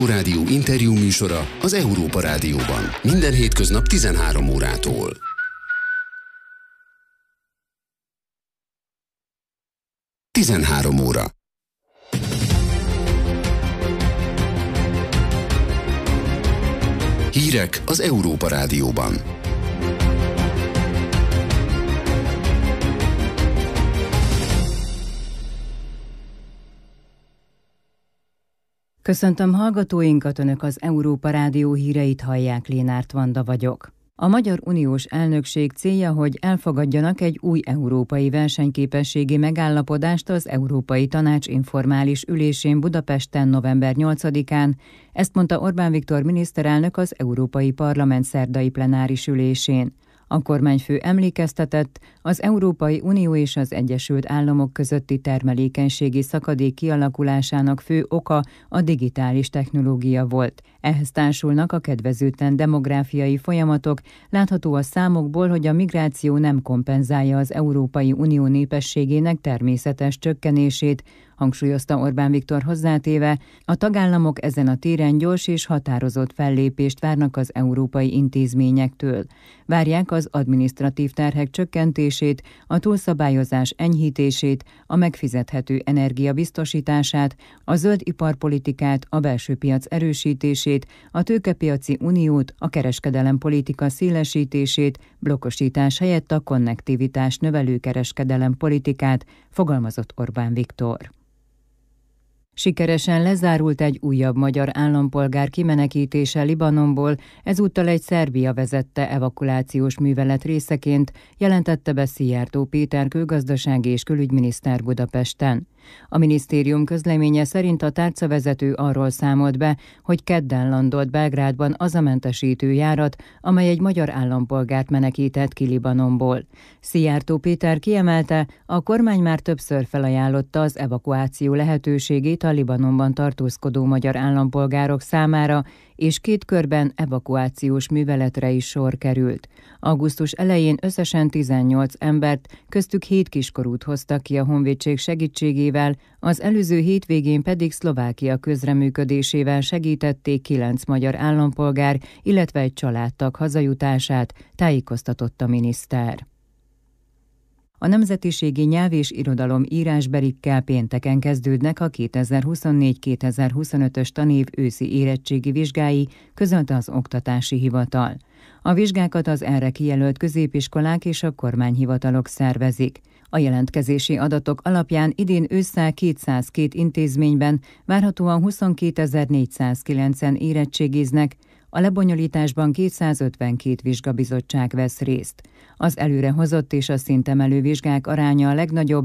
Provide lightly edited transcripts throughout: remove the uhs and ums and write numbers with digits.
Rádió interjú műsora az Európa Rádióban. Minden hétköznap 13 órától. Tizenhárom óra. Hírek az Európa Rádióban. Köszöntöm hallgatóinkat, Önök az Európa Rádió híreit hallják, Lénárt Vanda vagyok. A Magyar Uniós Elnökség célja, hogy elfogadjanak egy új európai versenyképességi megállapodást az Európai Tanács informális ülésén Budapesten november 8-án, ezt mondta Orbán Viktor miniszterelnök az Európai Parlament szerdai plenáris ülésén. A kormányfő emlékeztetett, az Európai Unió és az Egyesült Államok közötti termelékenységi szakadék kialakulásának fő oka a digitális technológia volt. Ehhez társulnak a kedvezőtlen demográfiai folyamatok, látható a számokból, hogy a migráció nem kompenzálja az Európai Unió népességének természetes csökkenését, hangsúlyozta Orbán Viktor hozzátéve, a tagállamok ezen a téren gyors és határozott fellépést várnak az európai intézményektől. Várják az adminisztratív terhek csökkentését, a túlszabályozás enyhítését, a megfizethető energia biztosítását, a zöld iparpolitikát, a belső piac erősítését, a tőkepiaci uniót, a kereskedelempolitika szélesítését, blokkosítás helyett a konnektivitás növelő kereskedelempolitikát, fogalmazott Orbán Viktor. Sikeresen lezárult egy újabb magyar állampolgár kimenekítése Libanonból, ezúttal egy Szerbia vezette evakuációs művelet részeként, jelentette be Szijjártó Péter külgazdasági és külügyminiszter Budapesten. A minisztérium közleménye szerint a tárcavezető arról számolt be, hogy kedden landolt Belgrádban az a mentesítő járat, amely egy magyar állampolgárt menekített ki Libanonból. Szijjártó Péter kiemelte, a kormány már többször felajánlotta az evakuáció lehetőségét a Libanonban tartózkodó magyar állampolgárok számára, és 2 körben evakuációs műveletre is sor került. Augusztus elején összesen 18 embert, köztük 7 kiskorút hoztak ki a honvédség segítségével, az előző hétvégén pedig Szlovákia közreműködésével segítették 9 magyar állampolgár, illetve egy családtag hazajutását, tájékoztatott a miniszter. A nemzetiségi nyelv és irodalom írásberikkel pénteken kezdődnek a 2024-2025-ös tanév őszi érettségi vizsgái, közölte az Oktatási Hivatal. A vizsgákat az erre kijelölt középiskolák és a kormányhivatalok szervezik. A jelentkezési adatok alapján idén ősszel 202 intézményben várhatóan 22.409-en érettségiznek, a lebonyolításban 252 vizsgabizottság vesz részt. Az előrehozott és a szintemelő vizsgák aránya a legnagyobb,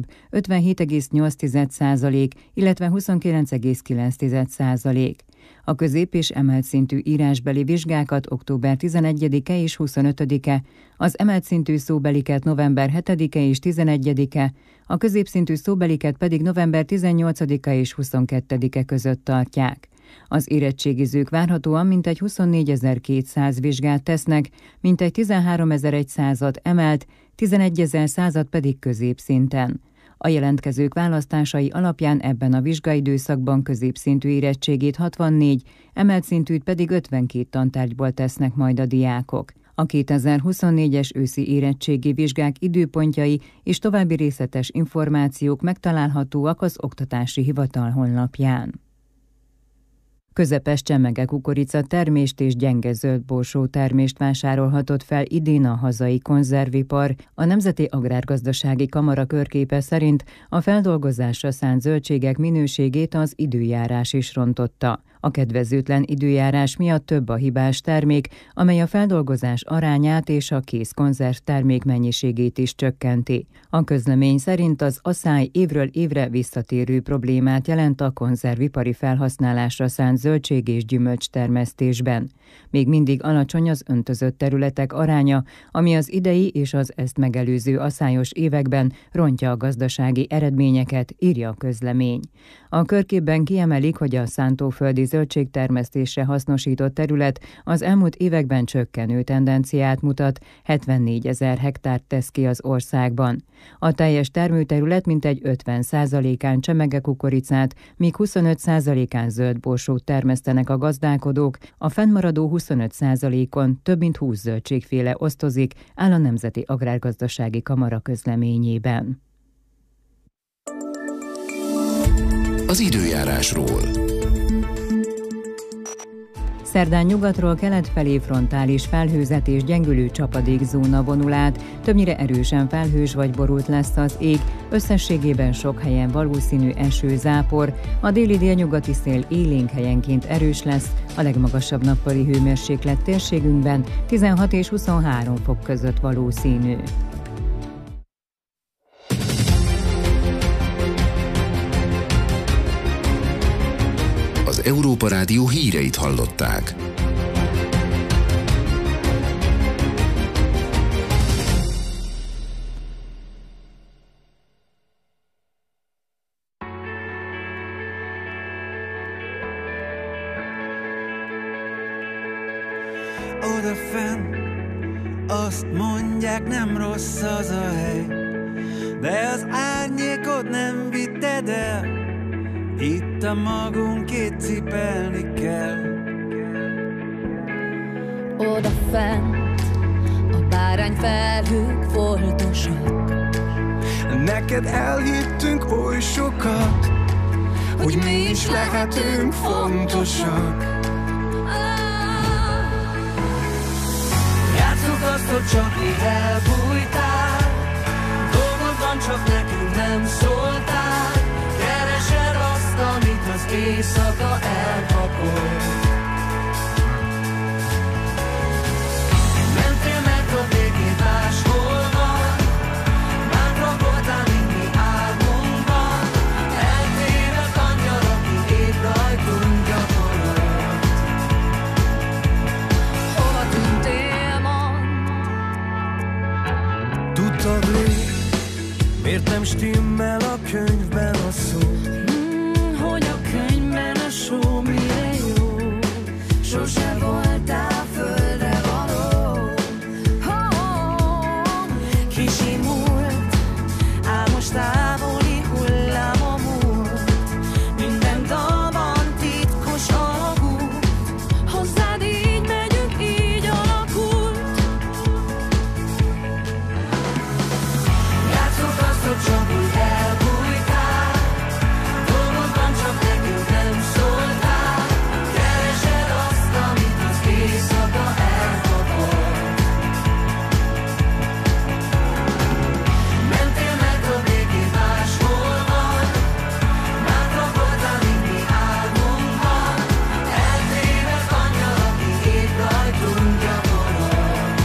57,8%, illetve 29,9%. A közép- és emelt szintű írásbeli vizsgákat október 11-e és 25-e, az emelt szintű szóbeliket november 7-e és 11-e, a középszintű szóbeliket pedig november 18-a és 22-e között tartják. Az érettségizők várhatóan mintegy 24.200 vizsgát tesznek, mintegy 13.100-at emelt, 11.100-at pedig középszinten. A jelentkezők választásai alapján ebben a vizsgaidőszakban középszintű érettségét 64, emelt szintűt pedig 52 tantárgyból tesznek majd a diákok. A 2024-es őszi érettségi vizsgák időpontjai és további részletes információk megtalálhatóak az Oktatási Hivatal honlapján. Közepes csemege kukorica termést és gyenge zöldborsó termést vásárolhatott fel idén a hazai konzervipar. A Nemzeti Agrárgazdasági Kamara körképe szerint a feldolgozásra szánt zöldségek minőségét az időjárás is rontotta. A kedvezőtlen időjárás miatt több a hibás termék, amely a feldolgozás arányát és a kész konzerv termék mennyiségét is csökkenti. A közlemény szerint az aszály évről évre visszatérő problémát jelent a konzervipari felhasználásra szánt zöldség és gyümölcs termesztésben. Még mindig alacsony az öntözött területek aránya, ami az idei és az ezt megelőző aszályos években rontja a gazdasági eredményeket, írja a közlemény. A körképben kiemelik, hogy a szántóföldi zöldségtermesztésre hasznosított terület az elmúlt években csökkenő tendenciát mutat, 74 000 hektárt tesz ki az országban. A teljes termőterület mintegy 50%-án csemegekukoricát, míg 25%-án zöldborsót termesztését termesztenek a gazdálkodók, a fennmaradó 25%-on több mint 20 zöldségféle osztozik, áll a Nemzeti Agrárgazdasági Kamara közleményében. Az időjárásról. Szerdán nyugatról kelet felé frontális felhőzet és gyengülő csapadékzóna vonul át, többnyire erősen felhős vagy borult lesz az ég, összességében sok helyen valószínű eső, zápor, a déli délnyugati szél élénk helyenként erős lesz, a legmagasabb nappali hőmérséklet térségünkben 16 és 23 fok között valószínű. Az Európa Rádió híreit hallották. Odafenn azt mondják, nem rossz az a hely, de az árnyékot nem vitted el. Itt a magunkét cipelni kell. Odafent a bárányfelhők foltosak. Neked elhittünk oly sokat, hogy mi is lehetünk fontosak. Játsszuk azt, hogy csak így elbújtál, dolgod van, csak nekünk nem szóltál. Keresed azt, amit az éjszaka elpakol. Mentél meg a végén máshol van, bátran voltál, mint mi álmunkban. Eltévedt angyal, aki épp rajtunk gyakorolt. Hova tűntél ma? Tudtad rég, miért nem stimmel a könyvben a szó? Hogy a könyvben a só mire jó? Sose voltál földre való. Kisimult, álmos távoli hullám a múlt. Minden dalban titkos alagút. Hozzád így megyünk, így alakult. Játsszuk azt, hogy csak úgy elbújtál, dolgod van, csak nekünk nem szóltál. Keresed azt, amit az éjszaka elkapott. Mentél meg a végén máshol van, bátran voltál, mint mi álmunkban. Eltévedt angyal, aki épp rajtunk gyakorolt.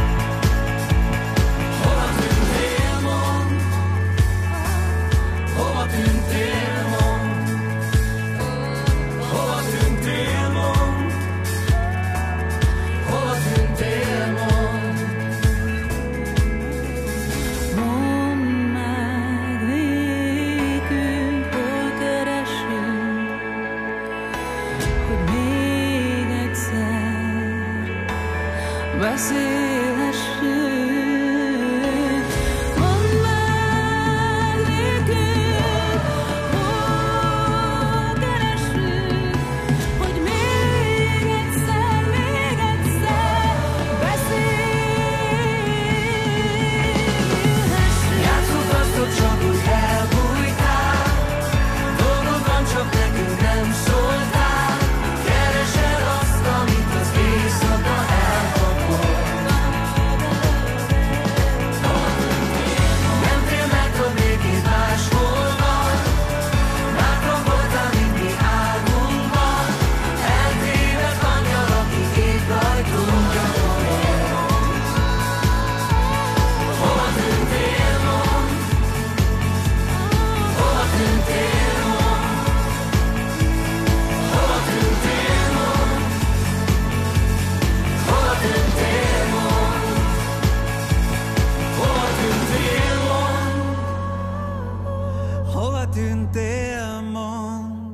Hova tűntél, mond? Hova tűntél, mond? Hova tűntél, mond? Hova tűntél, mond? Mondd meg nékünk, hol keresünk, hogy még egyszer beszélhessünk. Mondd meg nékünk, hol keresünk, hogy még egyszer beszélhessünk. Játsszuk azt, hogy csak úgy elbújtál, dolgod van, csak nekünk nem szóltál. Keresed azt, amit az éjszaka elkapott. Mentél meg a végén máshol van, bátran voltál, mint mi álmunkban. Eltévedt angyal, aki épp rajtunk gyakorolt. Hova tűntél, mond? Hova tűntél, mond? Hova tűntél, mond? Hova tűntél, mond? Hova tűntél, mond? Hova tűntél, mond?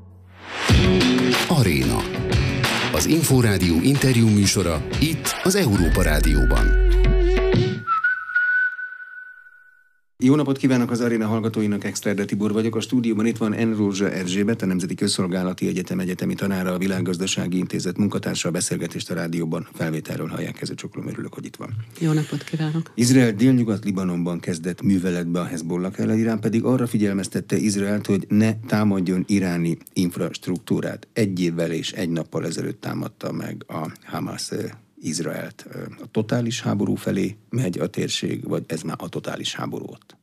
Aréna. Az Inforádió interjú műsora itt az Európa Rádióban. Jó napot kívánok az aréna hallgatóinak, Exterde Tibor vagyok. A stúdióban itt van Enrózsa Erzsébet, a Nemzeti Közszolgálati Egyetem egyetemi tanára, a Világgazdasági Intézet munkatársa. A beszélgetést a rádióban felvételről hallják, csoklom, örülök, hogy itt van. Jó napot kívánok! Izrael délnyugat Libanonban kezdett műveletbe a Hezbollah ellen, Irán pedig arra figyelmeztette Izraelt, hogy ne támadjon iráni infrastruktúrát. 1 évvel és 1 nappal ezelőtt támadta meg a Hamas Izraelt. A totális háború felé megy a térség, vagy ez már a totális háború ott?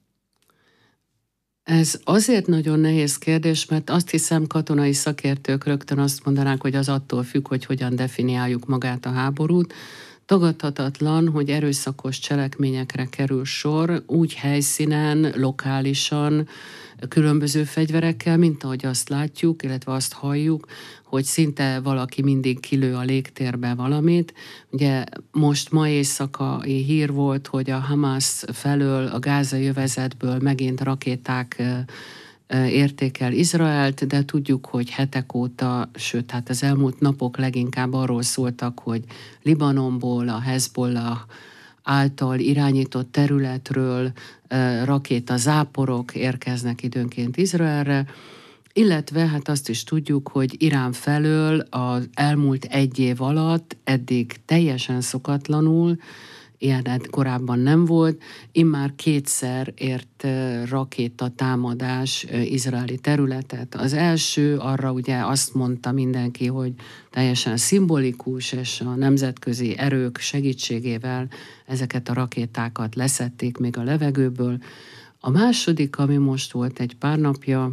Ez azért nagyon nehéz kérdés, mert azt hiszem, katonai szakértők rögtön azt mondanák, hogy az attól függ, hogy hogyan definiáljuk magát a háborút. Tagadhatatlan, hogy erőszakos cselekményekre kerül sor, úgy helyszínen, lokálisan, különböző fegyverekkel, mint ahogy azt látjuk, illetve azt halljuk, hogy szinte valaki mindig kilő a légtérbe valamit. Ugye most ma éjszakai hír volt, hogy a Hamas felől, a gázai övezetből megint rakéták érték el Izraelt, de tudjuk, hogy hetek óta, sőt, hát az elmúlt napok leginkább arról szóltak, hogy Libanonból, a Hezbollah által irányított területről rakétazáporok érkeznek időnként Izraelre, illetve hát azt is tudjuk, hogy Irán felől az elmúlt 1 év alatt eddig teljesen szokatlanul, ilyen korábban nem volt, immár 2-szer ért rakétatámadás izraeli területet. Az első, arra ugye azt mondta mindenki, hogy teljesen szimbolikus, és a nemzetközi erők segítségével ezeket a rakétákat leszedték még a levegőből. A második, ami most volt egy pár napja,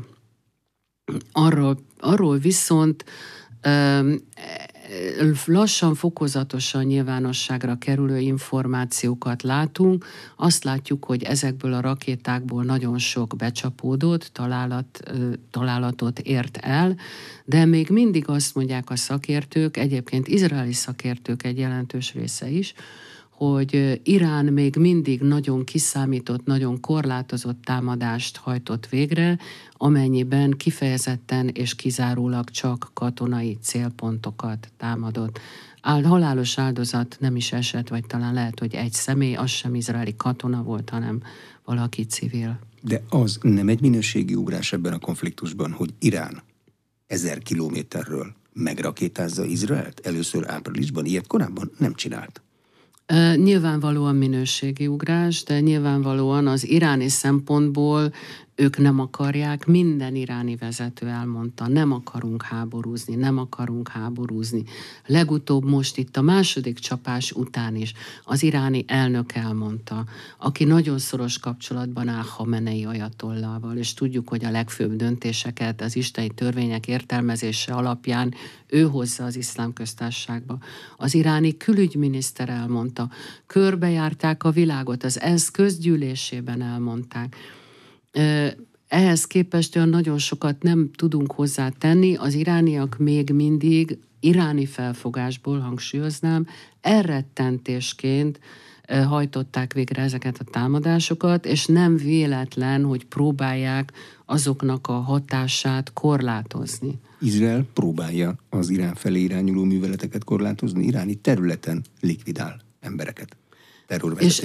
arról viszont lassan, fokozatosan nyilvánosságra kerülő információkat látunk. Azt látjuk, hogy ezekből a rakétákból nagyon sok becsapódott, találatot ért el, de még mindig azt mondják a szakértők, egyébként izraeli szakértők egy jelentős része is, hogy Irán még mindig nagyon kiszámított, nagyon korlátozott támadást hajtott végre, amennyiben kifejezetten és kizárólag csak katonai célpontokat támadott. Halálos áldozat nem is esett, vagy talán lehet, hogy egy személy, az sem izraeli katona volt, hanem valaki civil. De az nem egy minőségi ugrás ebben a konfliktusban, hogy Irán 1000 kilométerről megrakétázza Izraelt? Először áprilisban, ilyet korábban nem csinált. Nyilvánvalóan minőségi ugrás, de nyilvánvalóan az iráni szempontból ők nem akarják, minden iráni vezető elmondta, nem akarunk háborúzni. Legutóbb most itt a második csapás után is az iráni elnök elmondta, aki nagyon szoros kapcsolatban áll Khamenei ajatollával, és tudjuk, hogy a legfőbb döntéseket az isteni törvények értelmezése alapján ő hozza az iszlám köztársaságba. Az iráni külügyminiszter elmondta, körbejárták a világot, az ENSZ közgyűlésében elmondták. Ehhez képest olyan nagyon sokat nem tudunk hozzátenni, az irániak még mindig iráni felfogásból, hangsúlyoznám, elrettentésként hajtották végre ezeket a támadásokat, és nem véletlen, hogy próbálják azoknak a hatását korlátozni. Izrael próbálja az Irán felé irányuló műveleteket korlátozni, iráni területen likvidál embereket. És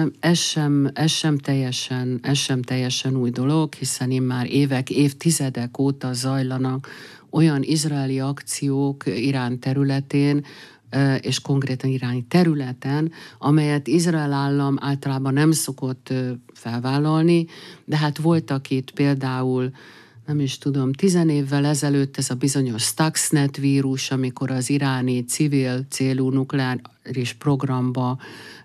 ez sem teljesen új dolog, hiszen immár évtizedek óta zajlanak olyan izraeli akciók Irán területén, és konkrétan iráni területen, amelyet Izrael állam általában nem szokott felvállalni, de hát voltak itt például, nem is tudom, 10 évvel ezelőtt ez a bizonyos Stuxnet vírus, amikor az iráni civil célú nukleáris programba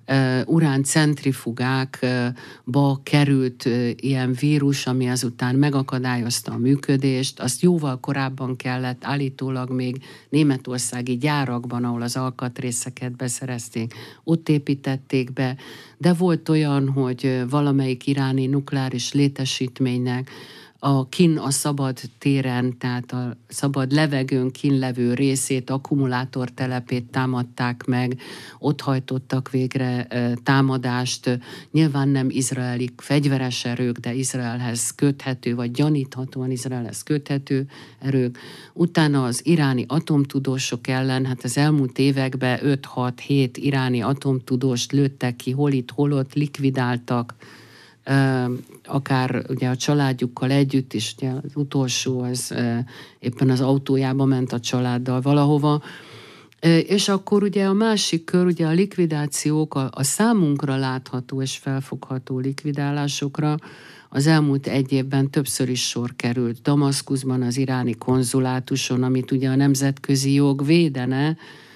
uráncentrifugákba került ilyen vírus, ami azután megakadályozta a működést. Azt jóval korábban kellett állítólag még németországi gyárakban, ahol az alkatrészeket beszerezték, ott építették be, de volt olyan, hogy valamelyik iráni nukleáris létesítménynek a szabad téren, tehát a szabad levegőn kínlevő részét, akkumulátortelepét támadták meg, ott hajtottak végre támadást, nyilván nem izraeli fegyveres erők, de Izraelhez köthető, vagy gyaníthatóan Izraelhez köthető erők. Utána az iráni atomtudósok ellen, hát az elmúlt években 5-6-7 iráni atomtudóst lőttek ki, hol itt, hol ott, likvidáltak, akár ugye a családjukkal együtt is, ugye az utolsó az éppen az autójába ment a családdal valahova, és akkor ugye a másik kör, ugye a likvidációk, a számunkra látható és felfogható likvidálásokra az elmúlt egy évben többször is sor került. Damaszkuszban az iráni konzulátuson, amit ugye a nemzetközi jog védene,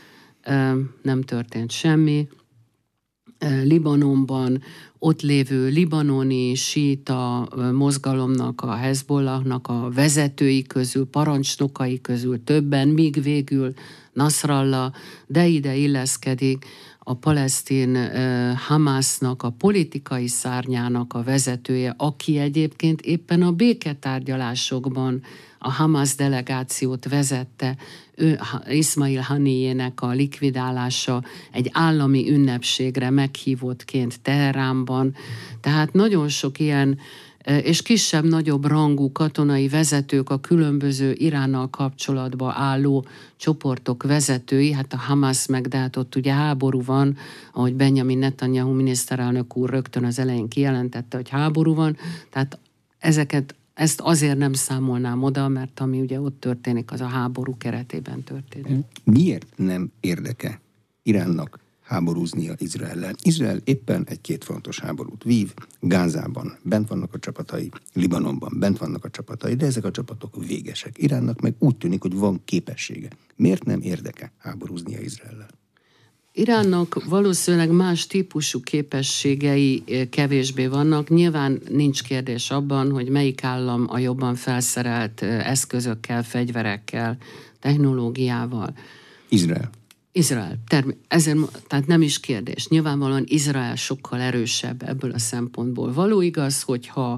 nem történt semmi. Libanonban ott lévő libanoni síita mozgalomnak, a Hezbollahnak a vezetői közül, parancsnokai közül többen, míg végül Nasrallah, de ide illeszkedik a palesztin Hamásznak, a politikai szárnyának a vezetője, aki egyébként éppen a béketárgyalásokban a Hamász delegációt vezette, ő Ismail Haniyének a likvidálása egy állami ünnepségre meghívottként Teheránban. Tehát nagyon sok ilyen és kisebb-nagyobb rangú katonai vezetők, a különböző Iránnal kapcsolatba álló csoportok vezetői, hát a Hamász meg, de hát ott ugye háború van, ahogy Benjamin Netanyahu miniszterelnök úr rögtön az elején kijelentette, hogy háború van, tehát ezt azért nem számolnám oda, mert ami ugye ott történik, az a háború keretében történik. Miért nem érdeke Iránnak háborúznia Izraellel? Izrael éppen egy kétfrontos háborút vív, Gázában bent vannak a csapatai, Libanonban bent vannak a csapatai, de ezek a csapatok végesek. Iránnak meg úgy tűnik, hogy van képessége. Miért nem érdeke háborúznia Izraellel? Iránnak valószínűleg más típusú képességei kevésbé vannak. Nyilván nincs kérdés abban, hogy melyik állam a jobban felszerelt eszközökkel, fegyverekkel, technológiával. Izrael. Tehát nem is kérdés. Nyilvánvalóan Izrael sokkal erősebb ebből a szempontból. Való igaz, hogyha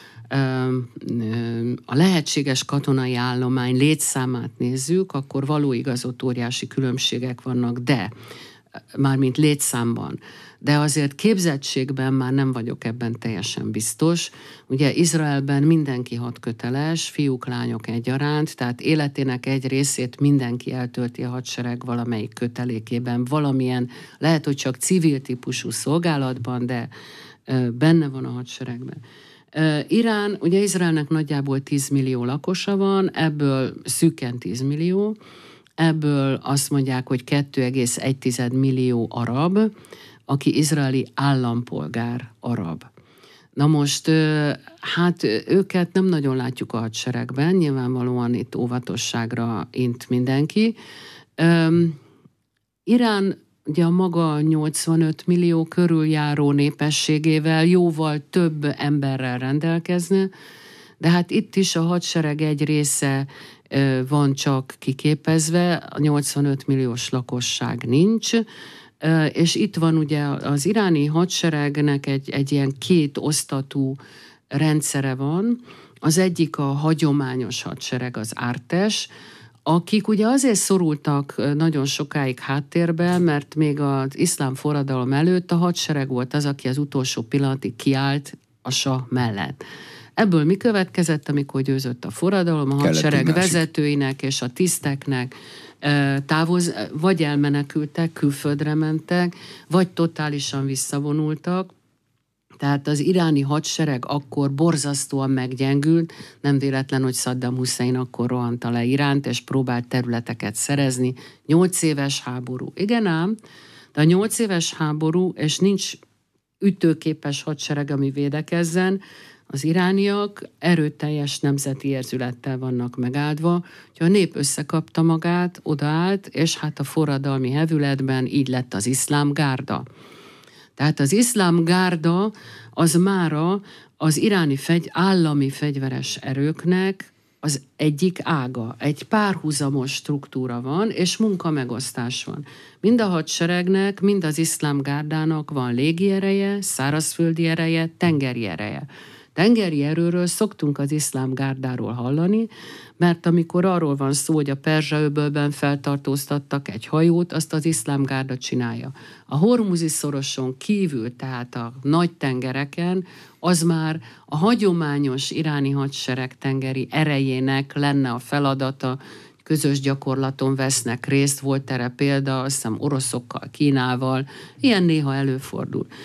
a lehetséges katonai állomány létszámát nézzük, akkor való igaz, ott óriási különbségek vannak, de mármint létszámban. De azért képzettségben már nem vagyok ebben teljesen biztos. Ugye Izraelben mindenki hadköteles, fiúk, lányok egyaránt, tehát életének egy részét mindenki eltölti a hadsereg valamelyik kötelékében, valamilyen, lehet, hogy csak civil típusú szolgálatban, de benne van a hadseregben. Irán, ugye Izraelnek nagyjából 10 millió lakosa van, ebből szűken 10 millió, ebből azt mondják, hogy 2,1 millió arab, aki izraeli állampolgár arab. Na most, hát őket nem nagyon látjuk a hadseregben, nyilvánvalóan itt óvatosságra int mindenki. Irán ugye a maga 85 millió körül járó népességével jóval több emberrel rendelkezne, de hát itt is a hadsereg egy része van csak kiképezve, a 85 milliós lakosság nincs, és itt van ugye az iráni hadseregnek egy ilyen két osztatú rendszere van. Az egyik a hagyományos hadsereg, az Ártes, akik ugye azért szorultak nagyon sokáig háttérbe, mert még az iszlám forradalom előtt a hadsereg volt az, aki az utolsó pillanatig kiállt a sah mellett. Ebből mi következett, amikor győzött a forradalom? A hadsereg vezetőinek és a tiszteknek vagy elmenekültek, külföldre mentek, vagy totálisan visszavonultak. Tehát az iráni hadsereg akkor borzasztóan meggyengült, nem véletlen, hogy Saddam Hussein akkor rohanta le Iránt, és próbált területeket szerezni. 8 éves háború. Igen ám, de a 8 éves háború, és nincs ütőképes hadsereg, ami védekezzen, az irániak erőteljes nemzeti érzülettel vannak megáldva, hogy a nép összekapta magát, odaállt, és hát a forradalmi hevületben így lett az iszlám gárda. Tehát az iszlám gárda az mára az iráni állami fegyveres erőknek az egyik ága. Egy párhuzamos struktúra van, és munkamegosztás van. Mind a hadseregnek, mind az iszlám gárdának van légiereje, szárazföldi ereje, tengeri ereje. Tengeri erőről szoktunk az iszlám gárdáról hallani, mert amikor arról van szó, hogy a Perzsa-öbölben feltartóztattak egy hajót, azt az iszlám gárda csinálja. A Hormuzi szoroson kívül, tehát a nagy tengereken, az már a hagyományos iráni hadsereg tengeri erejének lenne a feladata, közös gyakorlaton vesznek részt, volt erre példa, azt hiszem oroszokkal, Kínával, ilyen néha előfordul.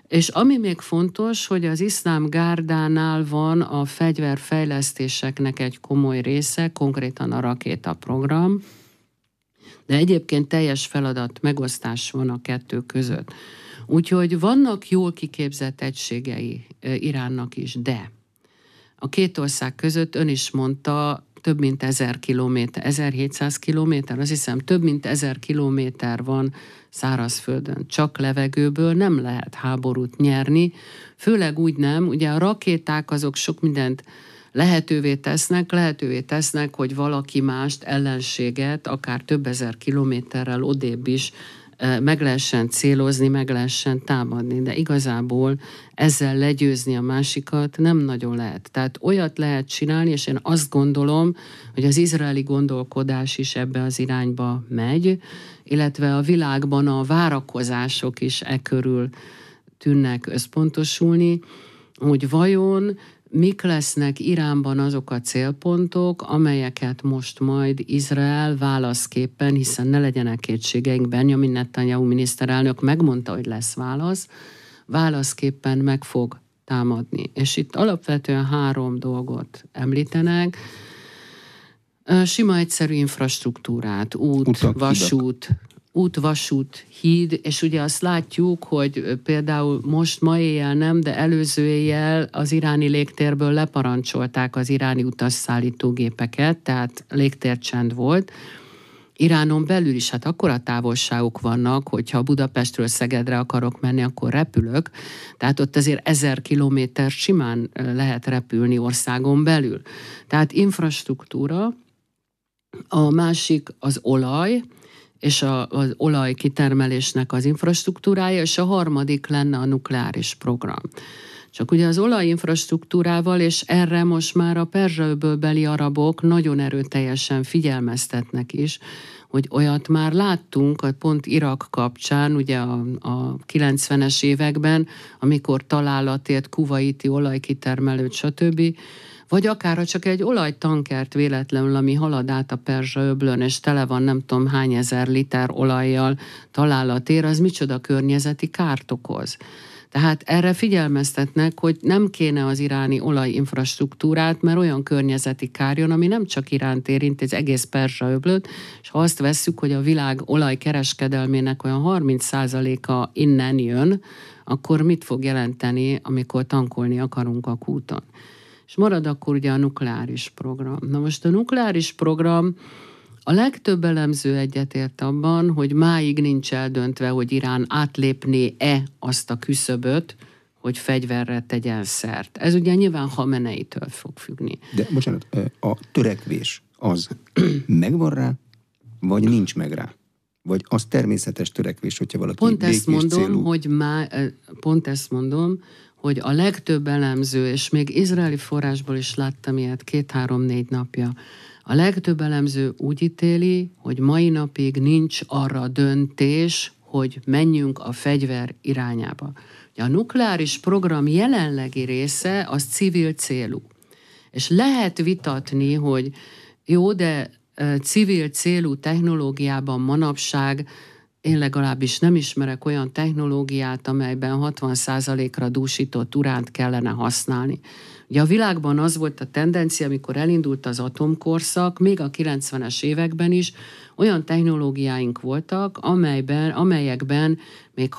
És ami még fontos, hogy az iszlám gárdánál van a fegyverfejlesztéseknek egy komoly része, konkrétan a rakétaprogram, de egyébként teljes feladat megosztás van a kettő között. Úgyhogy vannak jól kiképzett egységei Iránnak is, de a két ország között ön is mondta, több mint 1000 kilométer, 1700 kilométer, azt hiszem több mint 1000 kilométer van szárazföldön. Csak levegőből nem lehet háborút nyerni, főleg úgy nem, ugye a rakéták azok sok mindent lehetővé tesznek, hogy valaki mást, ellenséget, akár több ezer kilométerrel odébb is meg lehessen célozni, meg lehessen támadni, de igazából ezzel legyőzni a másikat nem nagyon lehet. Tehát olyat lehet csinálni, és én azt gondolom, hogy az izraeli gondolkodás is ebbe az irányba megy, illetve a világban a várakozások is e körül tűnnek összpontosulni, hogy vajon mik lesznek Iránban azok a célpontok, amelyeket most majd Izrael válaszképpen, hiszen ne legyenek kétségeink, Benjamin Netanyahu miniszterelnök megmondta, hogy lesz válaszképpen meg fog támadni. És itt alapvetően 3 dolgot említenek. Sima egyszerű infrastruktúrát, út, vasút, híd, és ugye azt látjuk, hogy például most ma éjjel nem, de előző éjjel az iráni légtérből leparancsolták az iráni utasszállítógépeket, tehát légtércsend volt. Iránon belül is, hát akkora távolságok vannak, hogyha Budapestről Szegedre akarok menni, akkor repülök. Tehát ott azért 1000 kilométer simán lehet repülni országon belül. Tehát infrastruktúra, a másik az olaj, és az olaj kitermelésnek az infrastruktúrája, és a harmadik lenne a nukleáris program. Csak ugye az olajinfrastruktúrával, és erre most már a Perzsa-öbölbeli arabok nagyon erőteljesen figyelmeztetnek is, hogy olyat már láttunk, pont Irak kapcsán, ugye a 90-es években, amikor találatért kuvaiti olajkitermelőt, stb., vagy akár ha csak egy olajtankert véletlenül, ami halad át a Perzsa-öblön, és tele van nem tudom hány ezer liter olajjal találatér, az micsoda környezeti kárt okoz. Tehát erre figyelmeztetnek, hogy nem kéne az iráni olajinfrastruktúrát, mert olyan környezeti kár jön, ami nem csak Iránt érint, az egész Perzsa-öblöt, és ha azt vesszük, hogy a világ olajkereskedelmének olyan 30%-a innen jön, akkor mit fog jelenteni, amikor tankolni akarunk a kúton? És marad akkor ugye a nukleáris program. Na most a nukleáris program, a legtöbb elemző egyetért abban, hogy máig nincs eldöntve, hogy Irán átlépné-e azt a küszöböt, hogy fegyverre tegyen szert. Ez ugye nyilván Khameneitől fog függni. De bocsánat, a törekvés az megvan rá, vagy nincs meg rá? Vagy az természetes törekvés, hogyha valaki pont ezt mondom, célú... pont ezt mondom, hogy a legtöbb elemző, és még izraeli forrásból is láttam ilyet 2-3-4 napja, a legtöbb elemző úgy ítéli, hogy mai napig nincs arra döntés, hogy menjünk a fegyver irányába. A nukleáris program jelenlegi része az civil célú. És lehet vitatni, hogy jó, de civil célú technológiában manapság én legalábbis nem ismerek olyan technológiát, amelyben 60%-ra dúsított uránt kellene használni. Ugye a világban az volt a tendencia, amikor elindult az atomkorszak, még a 90-es években is olyan technológiáink voltak, amelyekben még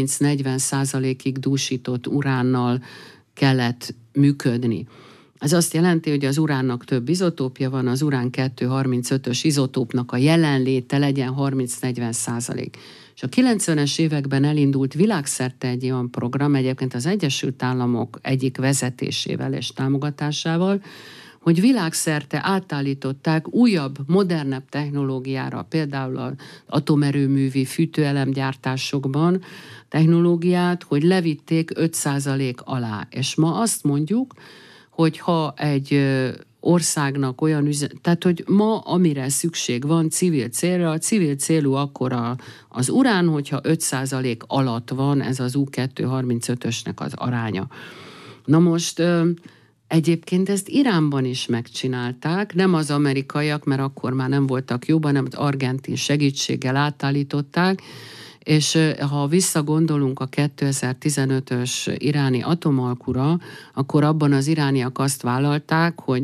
30-40%-ig dúsított uránnal kellett működni. Ez azt jelenti, hogy az uránnak több izotópja van, az urán-235-ös izotópnak a jelenléte legyen 30-40%. És a 90-es években elindult világszerte egy olyan program, egyébként az Egyesült Államok egyik vezetésével és támogatásával, hogy világszerte átállították újabb, modernebb technológiára, például az atomerőművi fűtőelemgyártásokban technológiát, hogy levitték 5% alá. És ma azt mondjuk, hogy ha egy országnak olyan tehát hogy ma amire szükség van civil célra, a civil célú akkor az urán, hogyha 5% alatt van ez az U-235-ösnek az aránya. Na most egyébként ezt Iránban is megcsinálták, nem az amerikaiak, mert akkor már nem voltak jobban, hanem az argentin segítséggel átállították, És ha visszagondolunk a 2015-ös iráni atomalkura, akkor abban az irániak azt vállalták, hogy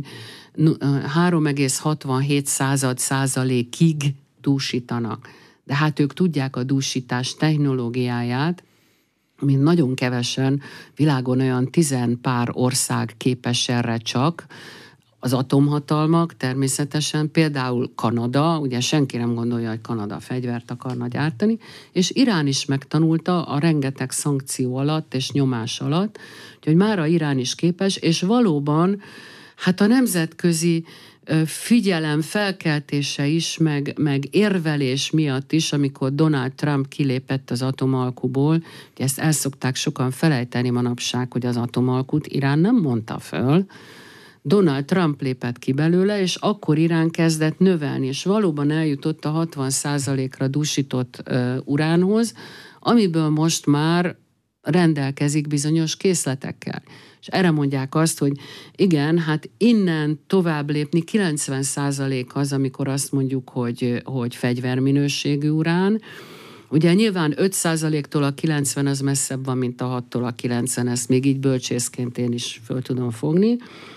3,67%-ig dúsítanak. De hát ők tudják a dúsítás technológiáját, mint nagyon kevesen, világon olyan 10 pár ország képes erre csak, az atomhatalmak természetesen, például Kanada, ugye senki nem gondolja, hogy Kanada fegyvert akarna gyártani, és Irán is megtanulta a rengeteg szankció alatt és nyomás alatt, hogy mára Irán is képes, és valóban hát a nemzetközi figyelem felkeltése is, meg érvelés miatt is, amikor Donald Trump kilépett az atomalkuból, ugye ezt el szokták sokan felejteni manapság, hogy az atomalkut Irán nem mondta föl, Donald Trump lépett ki belőle, és akkor Irán kezdett növelni, és valóban eljutott a 60%-ra dúsított uránhoz, amiből most már rendelkezik bizonyos készletekkel. És erre mondják azt, hogy igen, hát innen tovább lépni 90% az, amikor azt mondjuk, hogy fegyverminőségű urán. Ugye nyilván 5%-tól a 90 az messzebb van, mint a 6-tól a 90, ezt még így bölcsészként én is föl tudom fogni.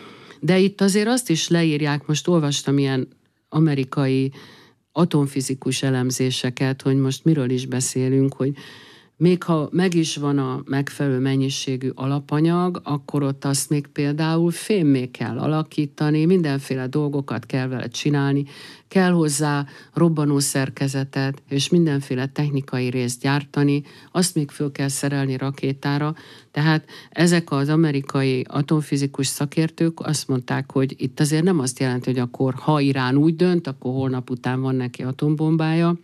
De itt azért azt is leírják, most olvastam ilyen amerikai atomfizikus elemzéseket, hogy most miről is beszélünk, hogy még ha meg is van a megfelelő mennyiségű alapanyag, akkor ott azt még például fémmé kell alakítani, mindenféle dolgokat kell vele csinálni, kell hozzá robbanó szerkezetet, és mindenféle technikai részt gyártani, azt még föl kell szerelni rakétára. Tehát ezek az amerikai atomfizikus szakértők azt mondták, hogy itt azért nem azt jelenti, hogy akkor ha Irán úgy dönt, akkor holnap után van neki atombombája.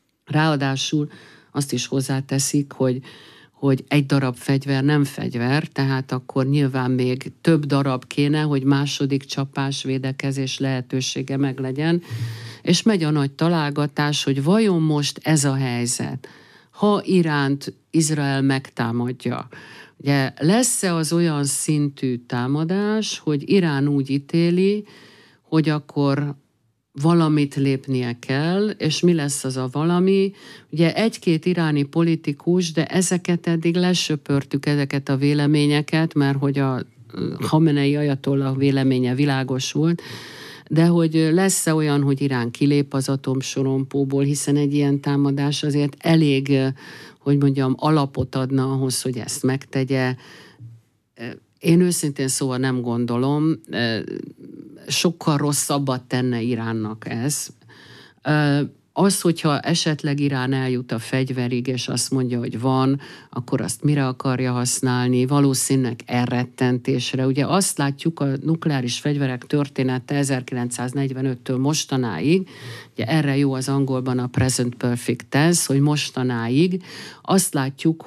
Ráadásul azt is hozzáteszik, hogy egy darab fegyver nem fegyver, tehát akkor nyilván még több darab kéne, hogy második csapás, védekezés lehetősége meglegyen. És megy a nagy találgatás, hogy vajon most ez a helyzet, ha Iránt Izrael megtámadja, ugye lesz-e az olyan szintű támadás, hogy Irán úgy ítéli, hogy akkor valamit lépnie kell, és mi lesz az a valami? Ugye egy-két iráni politikus, de ezeket eddig lesöpörtük, ezeket a véleményeket, mert hogy a Khamenei ajatollah véleménye világos volt, de hogy lesz-e olyan, hogy Irán kilép az atomsorompóból, hiszen egy ilyen támadás azért elég, hogy mondjam, alapot adna ahhoz, hogy ezt megtegye. Én őszintén szóval nem gondolom, sokkal rosszabbat tenne Iránnak ez. Az, hogyha esetleg Irán eljut a fegyverig, és azt mondja, hogy van, akkor azt mire akarja használni, valószínűleg elrettentésre. Ugye azt látjuk, a nukleáris fegyverek története 1945-től mostanáig, ugye erre jó az angolban a present perfect tense, hogy mostanáig azt látjuk,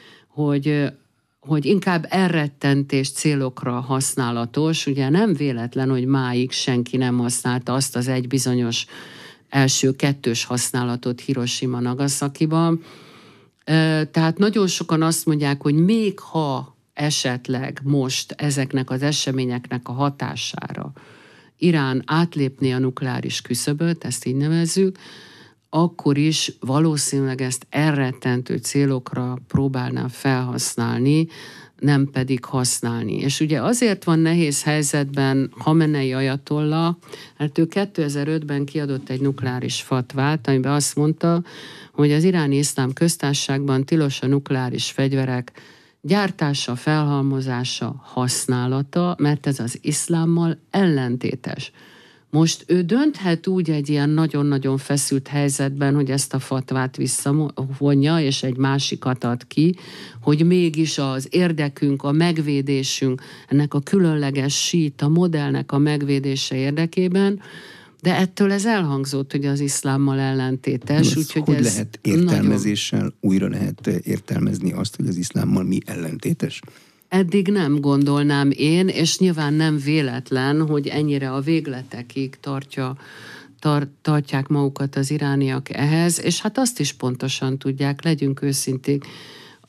hogy inkább elrettentés célokra használatos. Ugye nem véletlen, hogy máig senki nem használta azt az egy bizonyos első kettős használatot Hiroshima-Nagasakiban. Tehát nagyon sokan azt mondják, hogy még ha esetleg most ezeknek az eseményeknek a hatására Irán átlépné a nukleáris küszöböt, ezt így nevezzük, akkor is valószínűleg ezt elrettentő célokra próbálná felhasználni, nem pedig használni. És ugye azért van nehéz helyzetben Khamenei ajatollah, mert ő 2005-ben kiadott egy nukleáris fatvát, amiben azt mondta, hogy az Iráni Iszlám Köztársaságban tilos a nukleáris fegyverek gyártása, felhalmozása, használata, mert ez az iszlámmal ellentétes. Most ő dönthet úgy egy ilyen nagyon-nagyon feszült helyzetben, hogy ezt a fatvát visszavonja, és egy másikat ad ki, hogy mégis az érdekünk, a megvédésünk, ennek a különleges síita modellnek a megvédése érdekében, de ettől ez elhangzott, hogy az iszlámmal ellentétes. Hogy lehet értelmezéssel újra lehet értelmezni azt, hogy az iszlámmal mi ellentétes? Eddig nem gondolnám én, és nyilván nem véletlen, hogy ennyire a végletekig tartják magukat az irániak ehhez, és hát azt is pontosan tudják, legyünk őszinték,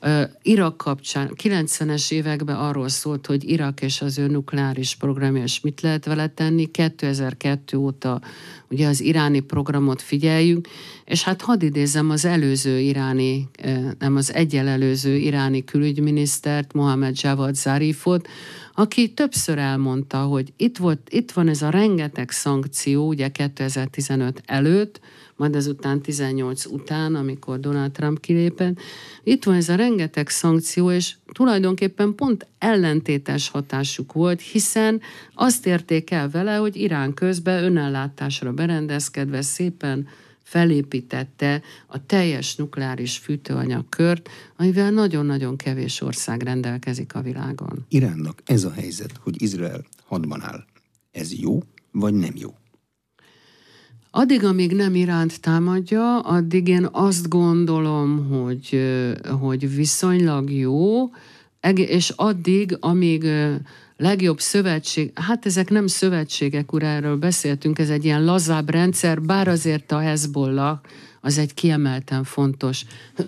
Irak kapcsán 90-es években arról szólt, hogy Irak és az ő nukleáris programja, és mit lehet vele tenni. 2002 óta ugye az iráni programot figyeljük, és hát hadd idézem az előző iráni, nem az előző iráni külügyminisztert, Mohammad Javad Zarifot, aki többször elmondta, hogy itt van ez a rengeteg szankció, ugye 2015 előtt, majd ezután 18 után, amikor Donald Trump kilépett. Itt van ez a rengeteg szankció, és tulajdonképpen pont ellentétes hatásuk volt, hiszen azt érték el vele, hogy Irán közben önellátásra berendezkedve szépen felépítette a teljes nukleáris fűtőanyagkört, amivel nagyon-nagyon kevés ország rendelkezik a világon. Iránnak ez a helyzet, hogy Izrael hadban áll, ez jó vagy nem jó? Addig, amíg nem Iránt támadja, addig én azt gondolom, hogy viszonylag jó, és addig, amíg legjobb szövetség, hát ezek nem szövetségek, ura, erről beszéltünk, ez egy ilyen lazább rendszer, bár azért a Hezbollah az egy kiemelten fontos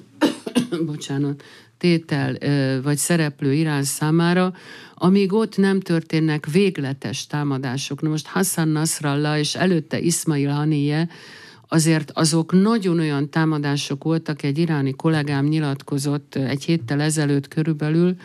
tétel vagy szereplő Irán számára, amíg ott nem történnek végletes támadások. Na most Hassan Nasrallah és előtte Ismail Haniyeh, azért azok nagyon olyan támadások voltak, egy iráni kollégám nyilatkozott egy héttel ezelőtt körülbelül,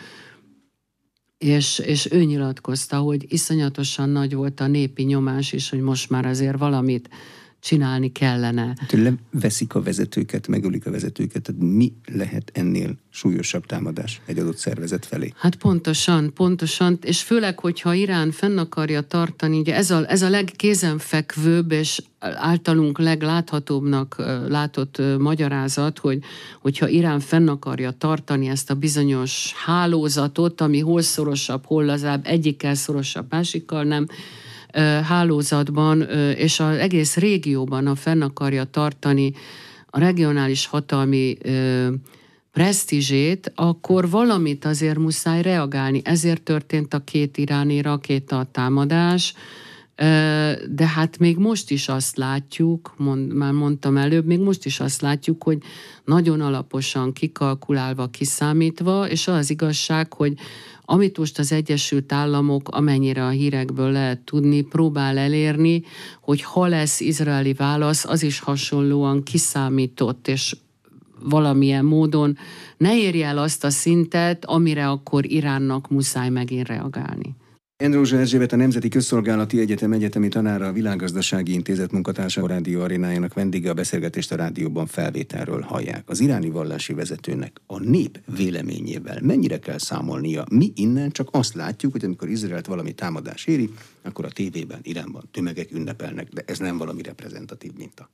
és ő nyilatkozta, hogy iszonyatosan nagy volt a népi nyomás is, hogy most már azért valamit csinálni kellene. Leveszik a vezetőket, megölik a vezetőket, tehát mi lehet ennél súlyosabb támadás egy adott szervezet felé? Hát pontosan, és főleg, hogyha Irán fenn akarja tartani, ugye ez a legkézenfekvőbb és általunk legláthatóbbnak látott magyarázat, hogyha Irán fenn akarja tartani ezt a bizonyos hálózatot, ami hol szorosabb, hol lazább, egyikkel szorosabb, másikkal nem, hálózatban, és az egész régióban, ha fenn akarja tartani a regionális hatalmi presztízsét, akkor valamit azért muszáj reagálni. Ezért történt a 2 iráni rakéta támadás, de hát még most is azt látjuk, már mondtam előbb, még most is azt látjuk, hogy nagyon alaposan kikalkulálva, kiszámítva, és az igazság, hogy amit most az Egyesült Államok, amennyire a hírekből lehet tudni, próbál elérni, hogy ha lesz izraeli válasz, az is hasonlóan kiszámított, és valamilyen módon ne érje el azt a szintet, amire akkor Iránnak muszáj megint reagálni. Endrózsa Erzsébet, a Nemzeti Közszolgálati Egyetem egyetemi tanára, a Világgazdasági Intézet munkatársa, a Rádió Arénájának vendége, a beszélgetést a rádióban felvételről hallják. Az iráni vallási vezetőnek a nép véleményével mennyire kell számolnia? Mi innen csak azt látjuk, hogy amikor Izraelt valami támadás éri, akkor a tévében, Iránban tömegek ünnepelnek, de ez nem valami reprezentatív minta.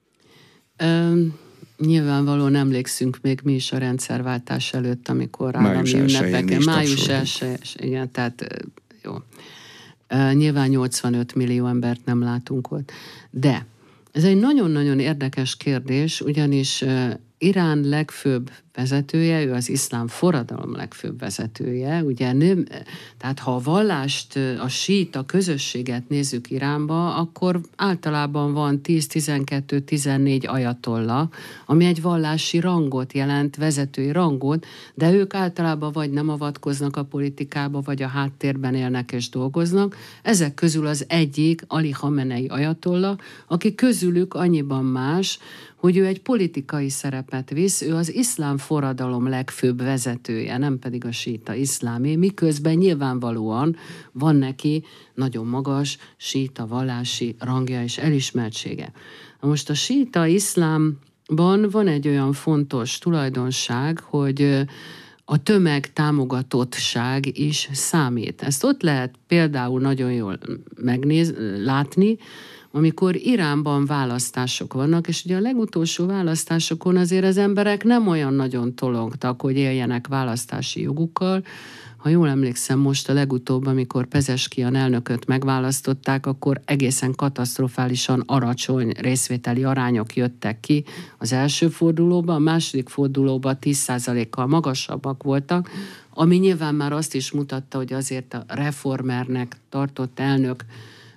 Nyilvánvalóan emlékszünk még mi is a rendszerváltás előtt, amikor állami ünnepeken. Május 1, igen, tehát jó. Nyilván 85 millió embert nem látunk ott. De ez egy nagyon-nagyon érdekes kérdés, ugyanis Irán legfőbb vezetője, ő az iszlám forradalom legfőbb vezetője, ugye nem, tehát ha a vallást, a síita közösséget nézzük Iránba, akkor általában van 10-12-14 ajatolla, ami egy vallási rangot jelent, vezetői rangot, de ők általában vagy nem avatkoznak a politikába, vagy a háttérben élnek és dolgoznak. Ezek közül az egyik Ali Khamenei ajatolla, aki közülük annyiban más, hogy ő egy politikai szerepet visz, ő az iszlám forradalom legfőbb vezetője, nem pedig a síita iszlámé, miközben nyilvánvalóan van neki nagyon magas síita vallási rangja és elismertsége. Most a síita iszlámban van egy olyan fontos tulajdonság, hogy a tömeg támogatottság is számít. Ezt ott lehet például nagyon jól látni, amikor Iránban választások vannak, és ugye a legutolsó választásokon azért az emberek nem olyan nagyon tolongtak, hogy éljenek választási jogukkal. Ha jól emlékszem, most a legutóbb, amikor Pezeskian elnököt megválasztották, akkor egészen katasztrofálisan alacsony részvételi arányok jöttek ki az első fordulóban, a második fordulóban 10%-kal magasabbak voltak, ami nyilván már azt is mutatta, hogy azért a reformernek tartott elnök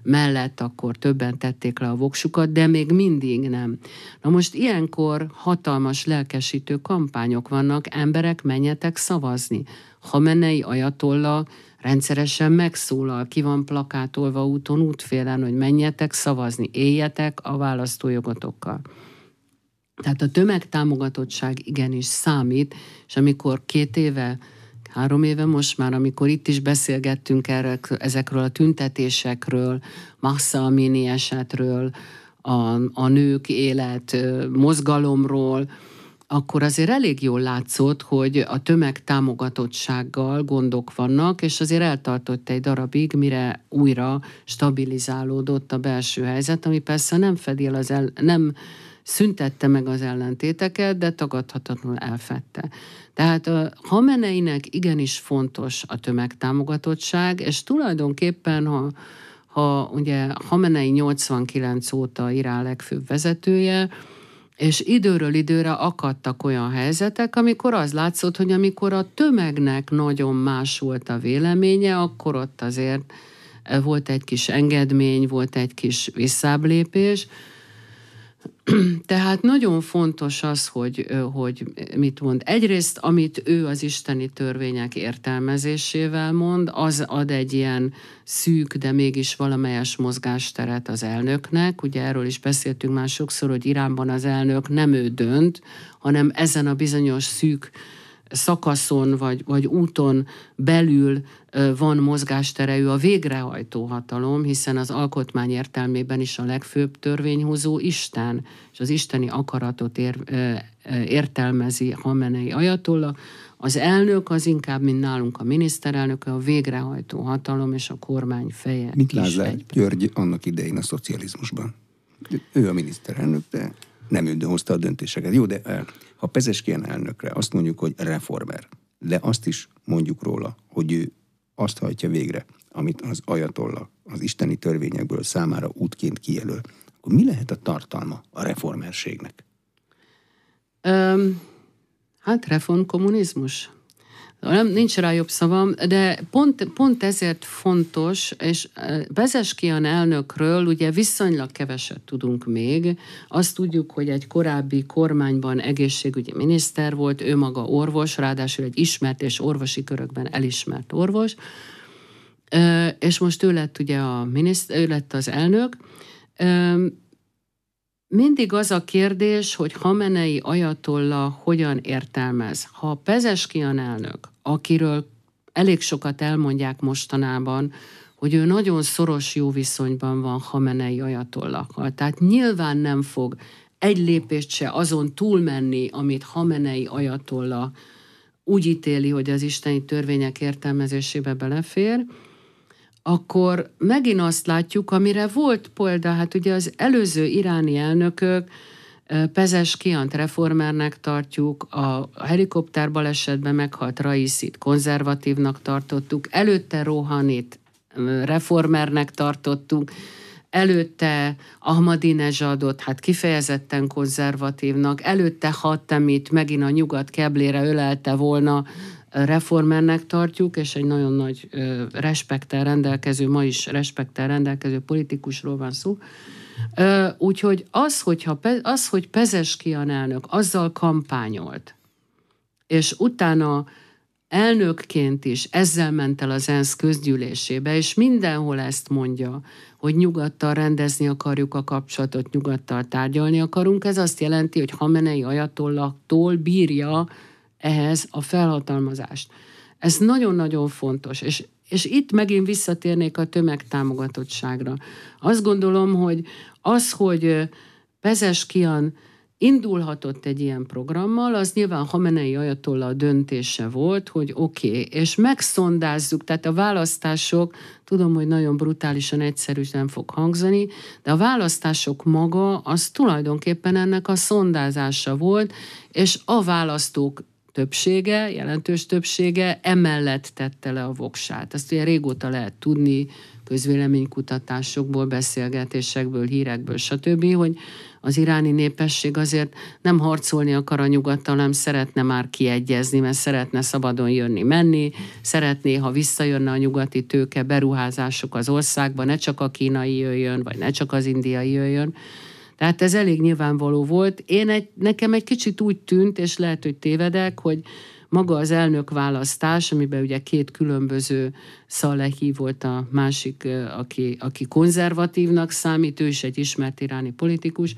mellett akkor többen tették le a voksukat, de még mindig nem. Na most ilyenkor hatalmas lelkesítő kampányok vannak, emberek, menjetek szavazni. Hamenei ajatolla rendszeresen megszólal, ki van plakátolva úton, útfélen, hogy menjetek szavazni, éljetek a választójogotokkal. Tehát a tömegtámogatottság igenis számít, és amikor 2 éve, 3 éve most már, amikor itt is beszélgettünk ezekről a tüntetésekről, Mahsa Amini esetről, a nők élet mozgalomról, akkor azért elég jól látszott, hogy a tömegtámogatottsággal gondok vannak, és azért eltartott egy darabig, mire újra stabilizálódott a belső helyzet, ami persze nem fedi el nem szüntette meg az ellentéteket, de tagadhatatlanul elfedte. Tehát a Hameneinek igenis fontos a tömegtámogatottság, és tulajdonképpen, ha ugye Hamenei 89 óta Irán legfőbb vezetője, és időről időre akadtak olyan helyzetek, amikor az látszott, hogy amikor a tömegnek nagyon más volt a véleménye, akkor ott azért volt egy kis engedmény, volt egy kis visszáblépés. Tehát nagyon fontos az, hogy mit mond. Egyrészt, amit ő az isteni törvények értelmezésével mond, az ad egy ilyen szűk, de mégis valamelyes mozgásteret az elnöknek. Ugye erről is beszéltünk már sokszor, hogy Iránban az elnök nem ő dönt, hanem ezen a bizonyos szűk szakaszon vagy úton belül van mozgástere, ő a végrehajtó hatalom, hiszen az alkotmány értelmében is a legfőbb törvényhozó Isten, és az isteni akaratot értelmezi Hamenei ajatolla. Az elnök az inkább, mint nálunk a miniszterelnök, a végrehajtó hatalom és a kormány feje. Mint Lázár György annak idején a szocializmusban. Ő a miniszterelnök, de nem ő hozta a döntéseket. Jó, de ha Pezeskian elnökre azt mondjuk, hogy reformer, de azt is mondjuk róla, hogy ő azt hajtja végre, amit az ajatolla az isteni törvényekből számára útként kijelöl, akkor mi lehet a tartalma a reformerségnek? Hát reformkommunizmus. Nincs rá jobb szavam, de pont ezért fontos, és Pezeskian elnökről ugye viszonylag keveset tudunk még. Azt tudjuk, hogy egy korábbi kormányban egészségügyi miniszter volt, ő maga orvos, ráadásul egy ismert és orvosi körökben elismert orvos, és most ő lett ugye ő lett az elnök. Mindig az a kérdés, hogy Hamenei ajatolla hogyan értelmez. Ha Pezeskian elnök, akiről elég sokat elmondják mostanában, hogy ő nagyon szoros jó viszonyban van Hamenei ajatollakkal, tehát nyilván nem fog egy lépést se azon túlmenni, amit Hamenei ajatolla úgy ítéli, hogy az isteni törvények értelmezésébe belefér, akkor megint azt látjuk, amire volt példa, hát ugye az előző iráni elnökök, Pezeskiant reformernek tartjuk, a helikopterbalesetben meghalt Raisit konzervatívnak tartottuk, előtte Rohanit reformernek tartottuk, előtte Ahmadinejadot hát kifejezetten konzervatívnak, előtte Hatemit megint a nyugat keblére ölelte volna, reformernek tartjuk, és egy nagyon nagy respekttel rendelkező, ma is respekttel rendelkező politikusról van szó. Úgyhogy hogy Pezeskian elnök azzal kampányolt, és utána elnökként is ezzel ment el az ENSZ közgyűlésébe, és mindenhol ezt mondja, hogy nyugattal rendezni akarjuk a kapcsolatot, nyugattal tárgyalni akarunk, ez azt jelenti, hogy Hamenei ajatollahtól bírja ehhez a felhatalmazást. Ez nagyon-nagyon fontos, és itt megint visszatérnék a tömegtámogatottságra. Azt gondolom, hogy Pezeskian indulhatott egy ilyen programmal, az nyilván Hamenei ajatolla döntése volt, hogy oké, és megszondázzuk, tehát a választások, tudom, hogy nagyon brutálisan egyszerű nem fog hangzani, de a választások maga az tulajdonképpen ennek a szondázása volt, és a választók jelentős többsége emellett tette le a voksát. Azt ugye régóta lehet tudni, közvéleménykutatásokból, beszélgetésekből, hírekből, stb., hogy az iráni népesség azért nem harcolni akar a nyugattal, hanem szeretne már kiegyezni, mert szeretne szabadon jönni-menni, szeretné, ha visszajönne a nyugati tőke, beruházások az országba, ne csak a kínai jöjjön, vagy ne csak az indiai jöjjön. Tehát ez elég nyilvánvaló volt. Nekem egy kicsit úgy tűnt, és lehet, hogy tévedek, hogy maga az elnökválasztás, amiben ugye két különböző, Szalehi volt a másik, aki konzervatívnak számít, ő is egy ismert iráni politikus,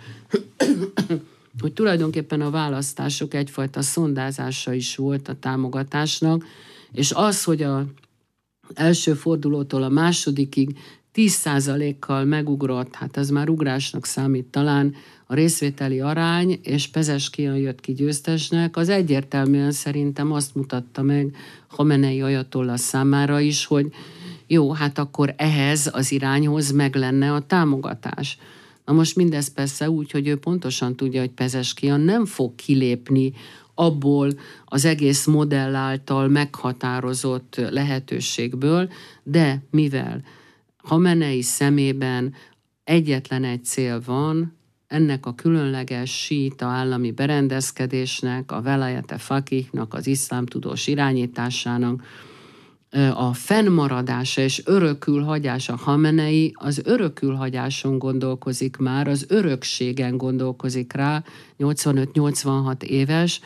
hogy tulajdonképpen a választások egyfajta szondázása is volt a támogatásnak, és az, hogy az első fordulótól a másodikig 10%-kal megugrott, hát ez már ugrásnak számít talán, a részvételi arány, és Pezeshkian jött ki győztesnek, az egyértelműen szerintem azt mutatta meg Khamenei ajatollah számára is, hogy jó, hát akkor ehhez az irányhoz meg lenne a támogatás. Na most mindez persze úgy, hogy ő pontosan tudja, hogy Pezeshkian nem fog kilépni abból az egész modell által meghatározott lehetőségből, de mivel Khamenei szemében egyetlen egy cél van, ennek a különleges síita állami berendezkedésnek, a velayete fakihnak, az iszlámtudós irányításának a fennmaradása és örökülhagyása. Khamenei az örökülhagyáson gondolkozik már, az örökségen gondolkozik rá, 85-86 éves,